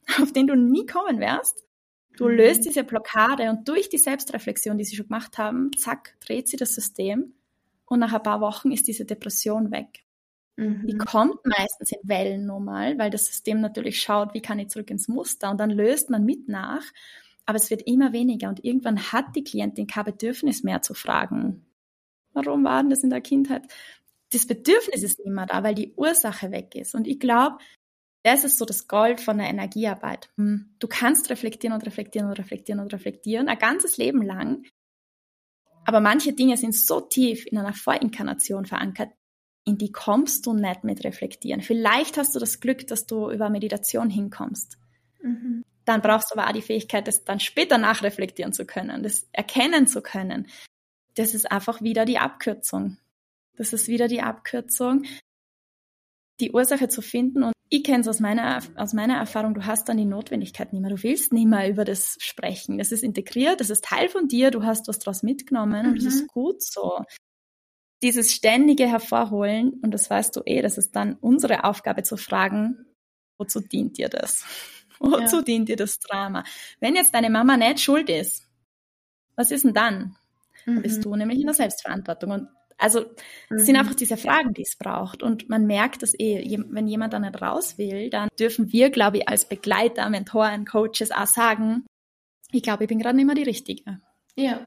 auf den du nie kommen wirst. Du löst diese Blockade und durch die Selbstreflexion, die sie schon gemacht haben, zack, dreht sie das System und nach ein paar Wochen ist diese Depression weg. Die kommt meistens in Wellen normal, weil das System natürlich schaut, wie kann ich zurück ins Muster und dann löst man mit nach, aber es wird immer weniger und irgendwann hat die Klientin kein Bedürfnis mehr zu fragen, warum war denn das in der Kindheit? Das Bedürfnis ist nicht mehr da, weil die Ursache weg ist. Und ich glaube, das ist so das Gold von der Energiearbeit. Du kannst reflektieren und reflektieren und reflektieren und reflektieren, ein ganzes Leben lang. Aber manche Dinge sind so tief in einer Vorinkarnation verankert, in die kommst du nicht mit reflektieren. Vielleicht hast du das Glück, dass du über Meditation hinkommst. Dann brauchst du aber auch die Fähigkeit, das dann später nachreflektieren zu können, das erkennen zu können. Das ist einfach wieder die Abkürzung. Das ist wieder die Abkürzung, die Ursache zu finden. Und ich kenne es aus meiner Erfahrung, du hast dann die Notwendigkeit nicht mehr. Du willst nicht mehr über das sprechen. Das ist integriert, das ist Teil von dir, du hast was daraus mitgenommen und das ist gut so. Dieses ständige Hervorholen, und das weißt du das ist dann unsere Aufgabe zu fragen, wozu dient dir das? Wozu dient dir das Drama? Wenn jetzt deine Mama nicht schuld ist, was ist denn dann? Dann bist du nämlich in der Selbstverantwortung. Und also es sind einfach diese Fragen, die es braucht. Und man merkt das wenn jemand da nicht raus will, dann dürfen wir, glaube ich, als Begleiter, Mentoren, Coaches auch sagen, ich glaube, ich bin gerade nicht mehr die Richtige. Ja.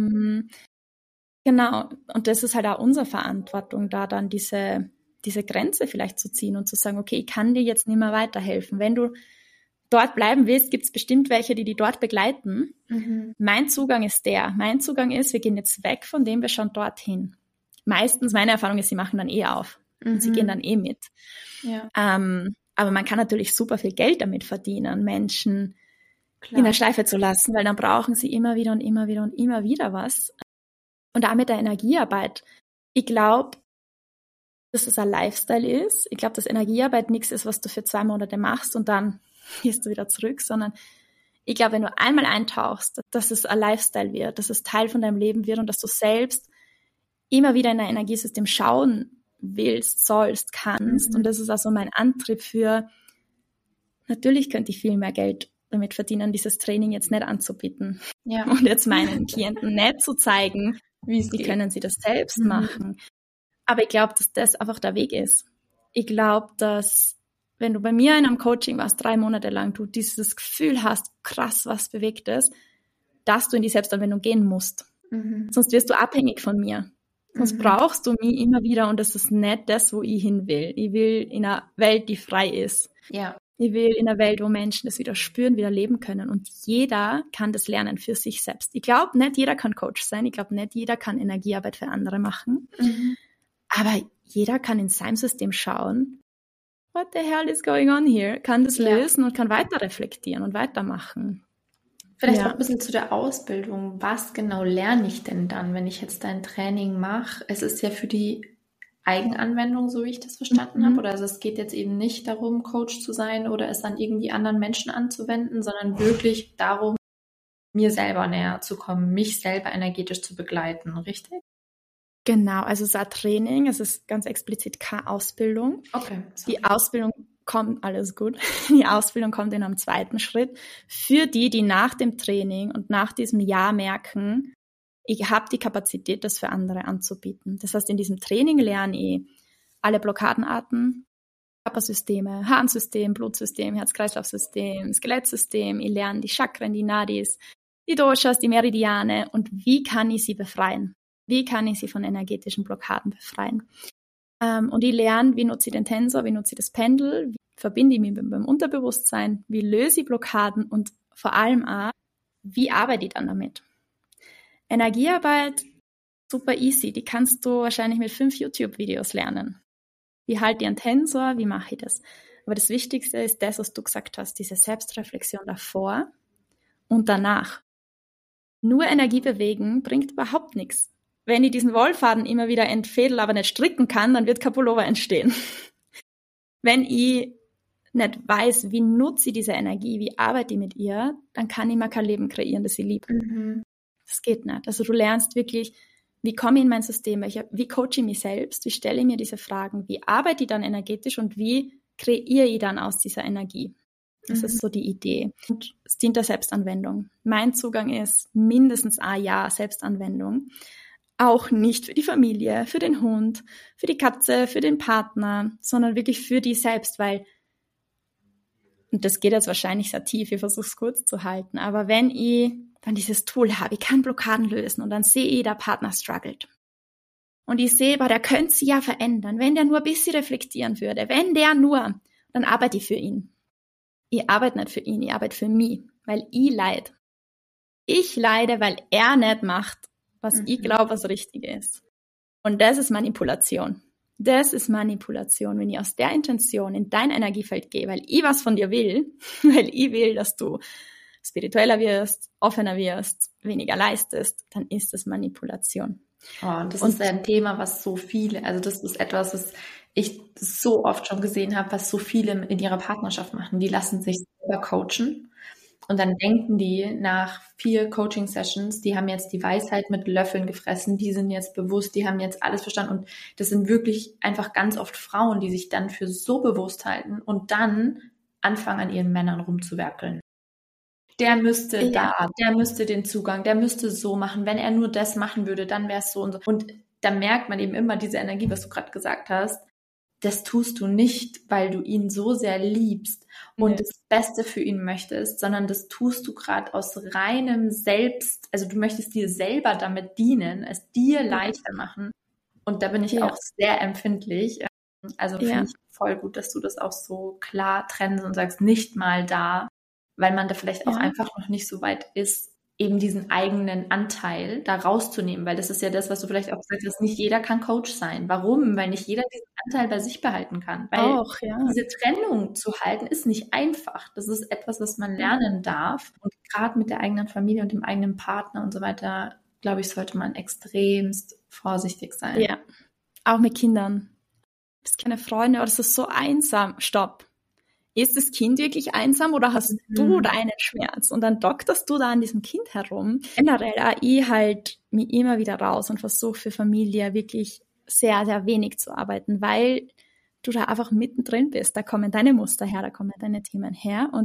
Genau. Und das ist halt auch unsere Verantwortung, da dann diese Grenze vielleicht zu ziehen und zu sagen, okay, ich kann dir jetzt nicht mehr weiterhelfen. Wenn du dort bleiben willst, gibt es bestimmt welche, die dort begleiten. Mein Zugang ist wir gehen jetzt weg von dem, wir schauen dorthin. Meistens, meine Erfahrung ist, sie machen dann auf und sie gehen dann mit. Ja. Aber man kann natürlich super viel Geld damit verdienen, Menschen in der Schleife zu lassen, weil dann brauchen sie immer wieder und immer wieder und immer wieder was. Und auch mit der Energiearbeit. Ich glaube, dass es ein Lifestyle ist. Ich glaube, dass Energiearbeit nichts ist, was du für 2 Monate machst und dann gehst du wieder zurück, sondern ich glaube, wenn du einmal eintauchst, dass es ein Lifestyle wird, dass es Teil von deinem Leben wird und dass du selbst immer wieder in dein Energiesystem schauen willst, sollst, kannst. Und das ist also mein Antrieb für, natürlich könnte ich viel mehr Geld damit verdienen, dieses Training jetzt nicht anzubieten. Ja. Und jetzt meinen Klienten nicht zu zeigen, wie können sie das selbst machen. Aber ich glaube, dass das einfach der Weg ist. Ich glaube, dass wenn du bei mir in einem Coaching warst, 3 Monate lang, du dieses Gefühl hast, krass, was bewegt es, dass du in die Selbstanwendung gehen musst. Sonst wirst du abhängig von mir. Sonst brauchst du mich immer wieder und das ist nicht das, wo ich hin will. Ich will in einer Welt, die frei ist. Ja. Ich will in einer Welt, wo Menschen das wieder spüren, wieder leben können. Und jeder kann das lernen für sich selbst. Ich glaube, nicht jeder kann Coach sein. Ich glaube, nicht jeder kann Energiearbeit für andere machen. Aber jeder kann in seinem System schauen, what the hell is going on here? Kann das lösen und kann weiter reflektieren und weitermachen. Vielleicht auch ein bisschen zu der Ausbildung. Was genau lerne ich denn dann, wenn ich jetzt dein Training mache? Es ist ja für die Eigenanwendung, so wie ich das verstanden habe. Oder also es geht jetzt eben nicht darum, Coach zu sein oder es dann irgendwie anderen Menschen anzuwenden, sondern wirklich darum, mir selber näher zu kommen, mich selber energetisch zu begleiten, richtig? Genau, also es ist ein Training, es ist ganz explizit keine Ausbildung. Okay. Die Ausbildung kommt, alles gut, die Ausbildung kommt in einem 2. Schritt für die nach dem Training und nach diesem Jahr merken, ich habe die Kapazität, das für andere anzubieten. Das heißt, in diesem Training lerne ich alle Blockadenarten, Körpersysteme, Harnsystem, Blutsystem, Herz-Kreislauf-System, Skelettsystem, ich lerne die Chakren, die Nadis, die Doshas, die Meridiane und wie kann ich sie befreien? Wie kann ich sie von energetischen Blockaden befreien? Und ich lerne, wie nutze ich den Tensor, wie nutze ich das Pendel, wie verbinde ich mich mit meinem Unterbewusstsein, wie löse ich Blockaden und vor allem auch, wie arbeite ich dann damit? Energiearbeit, super easy, die kannst du wahrscheinlich mit 5 YouTube-Videos lernen. Wie halte ich einen Tensor, wie mache ich das? Aber das Wichtigste ist das, was du gesagt hast, diese Selbstreflexion davor und danach. Nur Energie bewegen bringt überhaupt nichts. Wenn ich diesen Wollfaden immer wieder entfädel, aber nicht stricken kann, dann wird kein Pullover entstehen. Wenn ich nicht weiß, wie nutze ich diese Energie, wie arbeite ich mit ihr, dann kann ich mir kein Leben kreieren, das ich liebe. Das geht nicht. Also du lernst wirklich, wie komme ich in mein System, wie coache ich mich selbst, wie stelle ich mir diese Fragen, wie arbeite ich dann energetisch und wie kreiere ich dann aus dieser Energie. Das ist so die Idee. Und es dient der Selbstanwendung. Mein Zugang ist mindestens ein Jahr Selbstanwendung. Auch nicht für die Familie, für den Hund, für die Katze, für den Partner, sondern wirklich für die selbst, weil, und das geht jetzt wahrscheinlich sehr tief, ich versuche es kurz zu halten, aber wenn ich dann dieses Tool habe, ich kann Blockaden lösen und dann sehe ich, der Partner struggelt. Und ich sehe, der könnte sich ja verändern, wenn der nur ein bisschen reflektieren würde, dann arbeite ich für ihn. Ich arbeite nicht für ihn, ich arbeite für mich, weil ich leide. Ich leide, weil er nicht macht, was ich glaube, was richtig ist. Und das ist Manipulation. Das ist Manipulation, wenn ich aus der Intention in dein Energiefeld gehe, weil ich was von dir will, weil ich will, dass du spiritueller wirst, offener wirst, weniger leistest, dann ist das Manipulation. Oh, und das ist ein Thema, was so viele, also das ist etwas, was ich so oft schon gesehen habe, was so viele in ihrer Partnerschaft machen. Die lassen sich selber coachen und dann denken die nach 4 Coaching-Sessions, die haben jetzt die Weisheit mit Löffeln gefressen, die sind jetzt bewusst, die haben jetzt alles verstanden und das sind wirklich einfach ganz oft Frauen, die sich dann für so bewusst halten und dann anfangen, an ihren Männern rumzuwerkeln. Der müsste der müsste den Zugang, der müsste so machen. Wenn er nur das machen würde, dann wäre es so und so. Und da merkt man eben immer diese Energie, was du gerade gesagt hast. Das tust du nicht, weil du ihn so sehr liebst und das Beste für ihn möchtest, sondern das tust du gerade aus reinem Selbst. Also du möchtest dir selber damit dienen, es dir leichter machen. Und da bin ich auch sehr empfindlich. Also finde ich voll gut, dass du das auch so klar trennst und sagst, nicht mal da, weil man da vielleicht auch einfach noch nicht so weit ist, eben diesen eigenen Anteil da rauszunehmen, weil das ist ja das, was du vielleicht auch gesagt hast, nicht jeder kann Coach sein. Warum? Weil nicht jeder diesen Anteil bei sich behalten kann. Weil diese Trennung zu halten, ist nicht einfach. Das ist etwas, was man lernen darf. Und gerade mit der eigenen Familie und dem eigenen Partner und so weiter, glaube ich, sollte man extremst vorsichtig sein. Ja, auch mit Kindern. Du hast keine Freunde oder es ist so einsam. Stopp. Ist das Kind wirklich einsam oder hast du deinen Schmerz? Und dann dokterst du da an diesem Kind herum. Generell, ich halt mich immer wieder raus und versuche für Familie wirklich sehr, sehr wenig zu arbeiten, weil du da einfach mittendrin bist. Da kommen deine Muster her, da kommen deine Themen her. Und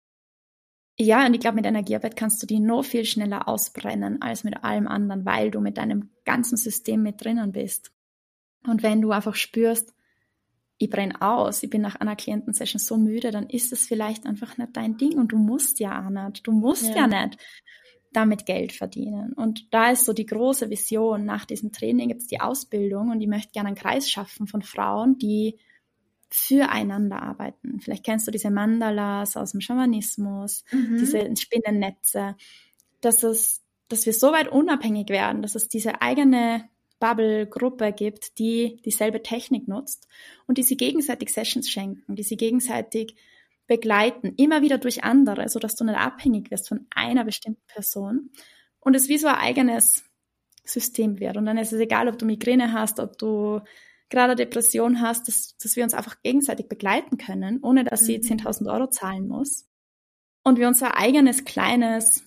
ja, und ich glaube, mit Energiearbeit kannst du die noch viel schneller ausbrennen als mit allem anderen, weil du mit deinem ganzen System mit drinnen bist. Und wenn du einfach spürst, ich brenne aus, ich bin nach einer Klientensession so müde, dann ist es vielleicht einfach nicht dein Ding und du musst ja auch nicht. Du musst ja nicht damit Geld verdienen. Und da ist so die große Vision, nach diesem Training gibt es die Ausbildung und ich möchte gerne einen Kreis schaffen von Frauen, die füreinander arbeiten. Vielleicht kennst du diese Mandalas aus dem Schamanismus, diese Spinnennetze, dass wir so weit unabhängig werden, dass es diese eigene Bubble-Gruppe gibt, die dieselbe Technik nutzt und die sie gegenseitig Sessions schenken, die sie gegenseitig begleiten, immer wieder durch andere, sodass du nicht abhängig wirst von einer bestimmten Person und es wie so ein eigenes System wird. Und dann ist es egal, ob du Migräne hast, ob du gerade Depression hast, dass wir uns einfach gegenseitig begleiten können, ohne dass sie 10.000 Euro zahlen muss. Und wir unser eigenes kleines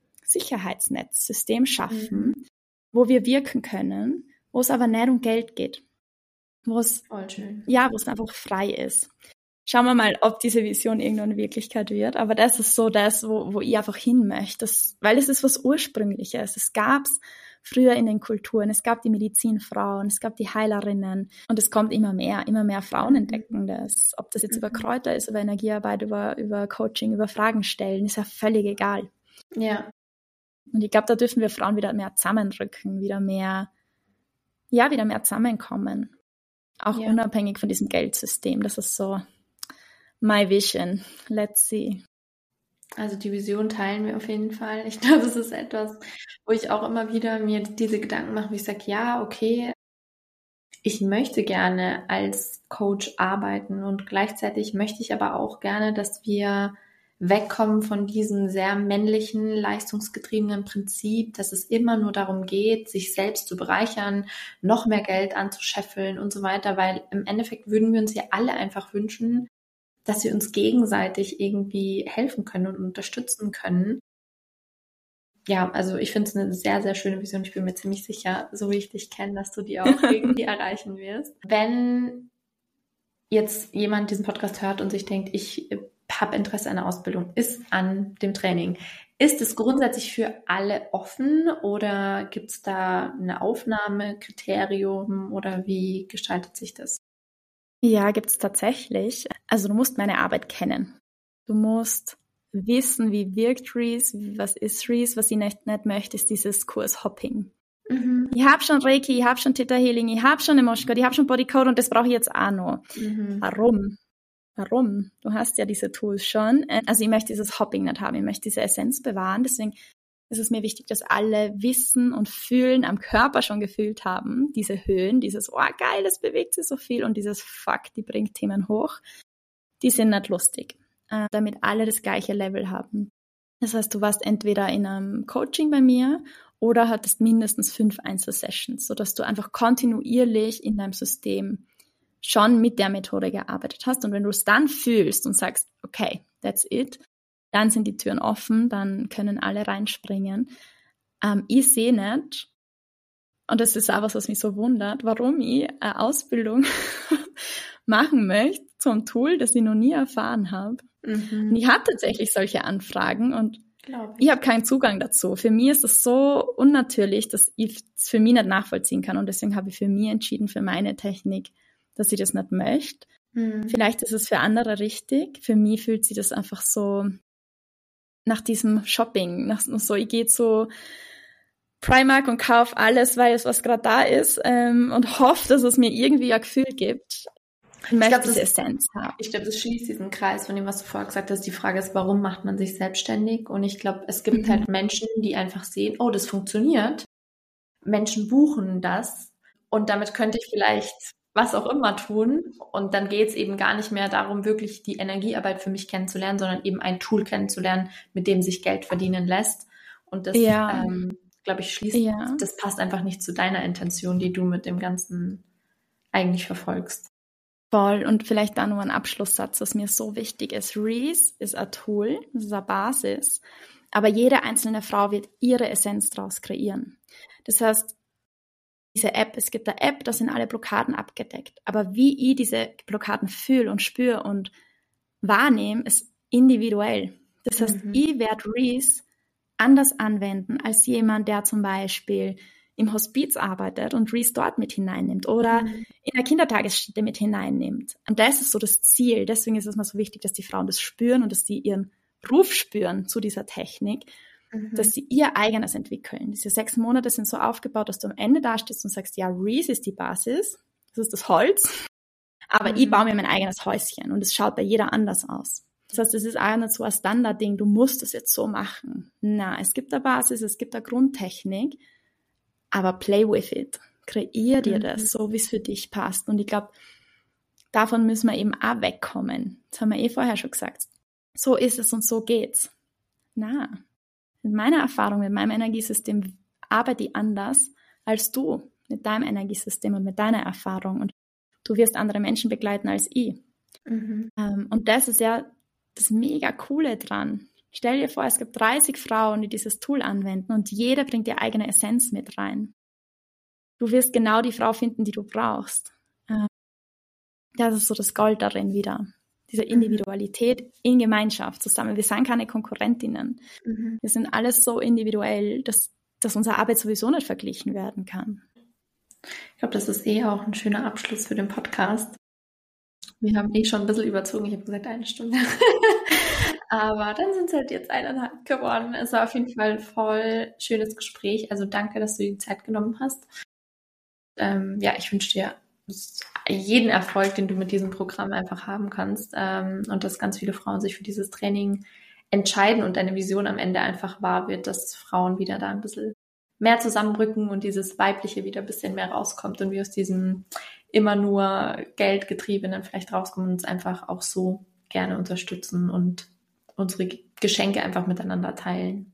Sicherheitsnetzsystem schaffen, wo wir wirken können, wo es aber nicht um Geld geht. Wo es einfach frei ist. Schauen wir mal, ob diese Vision irgendwann Wirklichkeit wird. Aber das ist so das, wo ich einfach hin möchte. Weil es ist was Ursprüngliches. Es gab's früher in den Kulturen. Es gab die Medizinfrauen, es gab die Heilerinnen. Und es kommt immer mehr Frauen entdecken das. Ob das jetzt über Kräuter ist, über Energiearbeit, über Coaching, über Fragen stellen, ist ja völlig egal. Ja. Und ich glaube, da dürfen wir Frauen wieder mehr zusammenrücken, wieder mehr zusammenkommen. Auch unabhängig von diesem Geldsystem. Das ist so my vision. Let's see. Also die Vision teilen wir auf jeden Fall. Ich glaube, es ist etwas, wo ich auch immer wieder mir diese Gedanken mache, wo ich sage, ja, okay, ich möchte gerne als Coach arbeiten und gleichzeitig möchte ich aber auch gerne, dass wir wegkommen von diesem sehr männlichen, leistungsgetriebenen Prinzip, dass es immer nur darum geht, sich selbst zu bereichern, noch mehr Geld anzuscheffeln und so weiter, weil im Endeffekt würden wir uns ja alle einfach wünschen, dass wir uns gegenseitig irgendwie helfen können und unterstützen können. Ja, also ich finde es eine sehr, sehr schöne Vision. Ich bin mir ziemlich sicher, so wie ich dich kenne, dass du die auch irgendwie erreichen wirst. Wenn jetzt jemand diesen Podcast hört und sich denkt, ich habe Interesse an der Ausbildung, ist an dem Training. Ist es grundsätzlich für alle offen oder gibt es da eine Aufnahmekriterium oder wie gestaltet sich das? Ja, gibt's tatsächlich. Also du musst meine Arbeit kennen. Du musst wissen, wie wirkt Reese, was ist Reese. Was ich nicht möchte, ist dieses Kurshopping. Ich habe schon Reiki, ich habe schon Theta Healing, ich habe schon Emotion, ich habe schon Bodycode und das brauche ich jetzt auch noch. Warum? Du hast ja diese Tools schon. Also ich möchte dieses Hopping nicht haben, ich möchte diese Essenz bewahren. Deswegen ist es mir wichtig, dass alle wissen und fühlen, am Körper schon gefühlt haben, diese Höhen, dieses, oh geil, das bewegt sich so viel und dieses Fuck, die bringt Themen hoch, die sind nicht lustig, damit alle das gleiche Level haben. Das heißt, du warst entweder in einem Coaching bei mir oder hattest mindestens 5 Einzelsessions, sodass du einfach kontinuierlich in deinem System schon mit der Methode gearbeitet hast. Und wenn du es dann fühlst und sagst, okay, that's it, dann sind die Türen offen, dann können alle reinspringen. Ich sehe nicht, und das ist auch was mich so wundert, warum ich eine Ausbildung machen möchte zum Tool, das ich noch nie erfahren habe. Und ich habe tatsächlich solche Anfragen und ich habe keinen Zugang dazu. Für mich ist das so unnatürlich, dass ich es für mich nicht nachvollziehen kann. Und deswegen habe ich für mich entschieden, für meine Technik, dass ich das nicht möchte. Vielleicht ist es für andere richtig. Für mich fühlt sich das einfach so nach diesem Shopping, ich gehe zu Primark und kaufe alles, weil es was gerade da ist und hoffe, dass es mir irgendwie ein Gefühl gibt. Ich möchte diese Essenz haben. Ich glaube, das schließt diesen Kreis von dem, was du vorher gesagt hast. Die Frage ist, warum macht man sich selbstständig? Und ich glaube, es gibt halt Menschen, die einfach sehen, oh, das funktioniert. Menschen buchen das und damit könnte ich vielleicht was auch immer tun. Und dann geht es eben gar nicht mehr darum, wirklich die Energiearbeit für mich kennenzulernen, sondern eben ein Tool kennenzulernen, mit dem sich Geld verdienen lässt. Und das, glaube ich, das passt einfach nicht zu deiner Intention, die du mit dem Ganzen eigentlich verfolgst. Voll. Und vielleicht da nur ein Abschlusssatz, was mir so wichtig ist. Reese ist ein Tool, das ist eine Basis, aber jede einzelne Frau wird ihre Essenz daraus kreieren. Das heißt, es gibt eine App, da sind alle Blockaden abgedeckt. Aber wie ich diese Blockaden fühle und spüre und wahrnehme, ist individuell. Das heißt, ich werde Reese anders anwenden als jemand, der zum Beispiel im Hospiz arbeitet und Reese dort mit hineinnimmt oder in der Kindertagesstätte mit hineinnimmt. Und das ist so das Ziel. Deswegen ist es mir so wichtig, dass die Frauen das spüren und dass die ihren Ruf spüren zu dieser Technik, dass sie ihr eigenes entwickeln. Diese 6 Monate sind so aufgebaut, dass du am Ende dastehst und sagst, ja, Reese ist die Basis, das ist das Holz, aber ich baue mir mein eigenes Häuschen und es schaut bei jeder anders aus. Das heißt, es ist auch nicht so ein Standardding, du musst es jetzt so machen. Na, es gibt eine Basis, es gibt eine Grundtechnik, aber play with it. Kreier dir das, so wie es für dich passt. Und ich glaube, davon müssen wir eben auch wegkommen. Das haben wir vorher schon gesagt. So ist es und so geht's. Na, mit meiner Erfahrung, mit meinem Energiesystem arbeite ich anders als du mit deinem Energiesystem und mit deiner Erfahrung. Und du wirst andere Menschen begleiten als ich. Und das ist ja das mega Coole dran. Stell dir vor, es gibt 30 Frauen, die dieses Tool anwenden und jede bringt ihre eigene Essenz mit rein. Du wirst genau die Frau finden, die du brauchst. Das ist so das Gold darin wieder. Diese Individualität in Gemeinschaft zusammen. Wir sind keine Konkurrentinnen. Wir sind alles so individuell, dass unsere Arbeit sowieso nicht verglichen werden kann. Ich glaube, das ist auch ein schöner Abschluss für den Podcast. Wir haben schon ein bisschen überzogen. Ich habe gesagt 1 Stunde. Aber dann sind es halt jetzt 1,5 geworden. Es war auf jeden Fall ein voll schönes Gespräch. Also danke, dass du die Zeit genommen hast. Ich wünsche dir jeden Erfolg, den du mit diesem Programm einfach haben kannst. Und dass ganz viele Frauen sich für dieses Training entscheiden und deine Vision am Ende einfach wahr wird, dass Frauen wieder da ein bisschen mehr zusammenrücken und dieses Weibliche wieder ein bisschen mehr rauskommt und wir aus diesem immer nur Geldgetriebenen vielleicht rauskommen und uns einfach auch so gerne unterstützen und unsere Geschenke einfach miteinander teilen.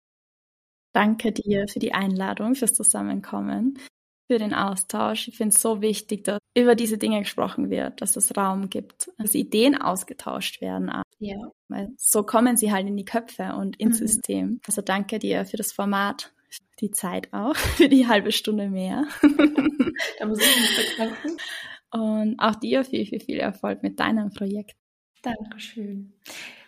Danke dir für die Einladung, fürs Zusammenkommen, für den Austausch. Ich finde es so wichtig, dass über diese Dinge gesprochen wird, dass es Raum gibt, dass Ideen ausgetauscht werden. Ja. Weil so kommen sie halt in die Köpfe und ins System. Also danke dir für das Format, die Zeit auch, für die halbe Stunde mehr. Da muss ich mich bedanken. Und auch dir viel, viel, viel Erfolg mit deinem Projekt. Dankeschön.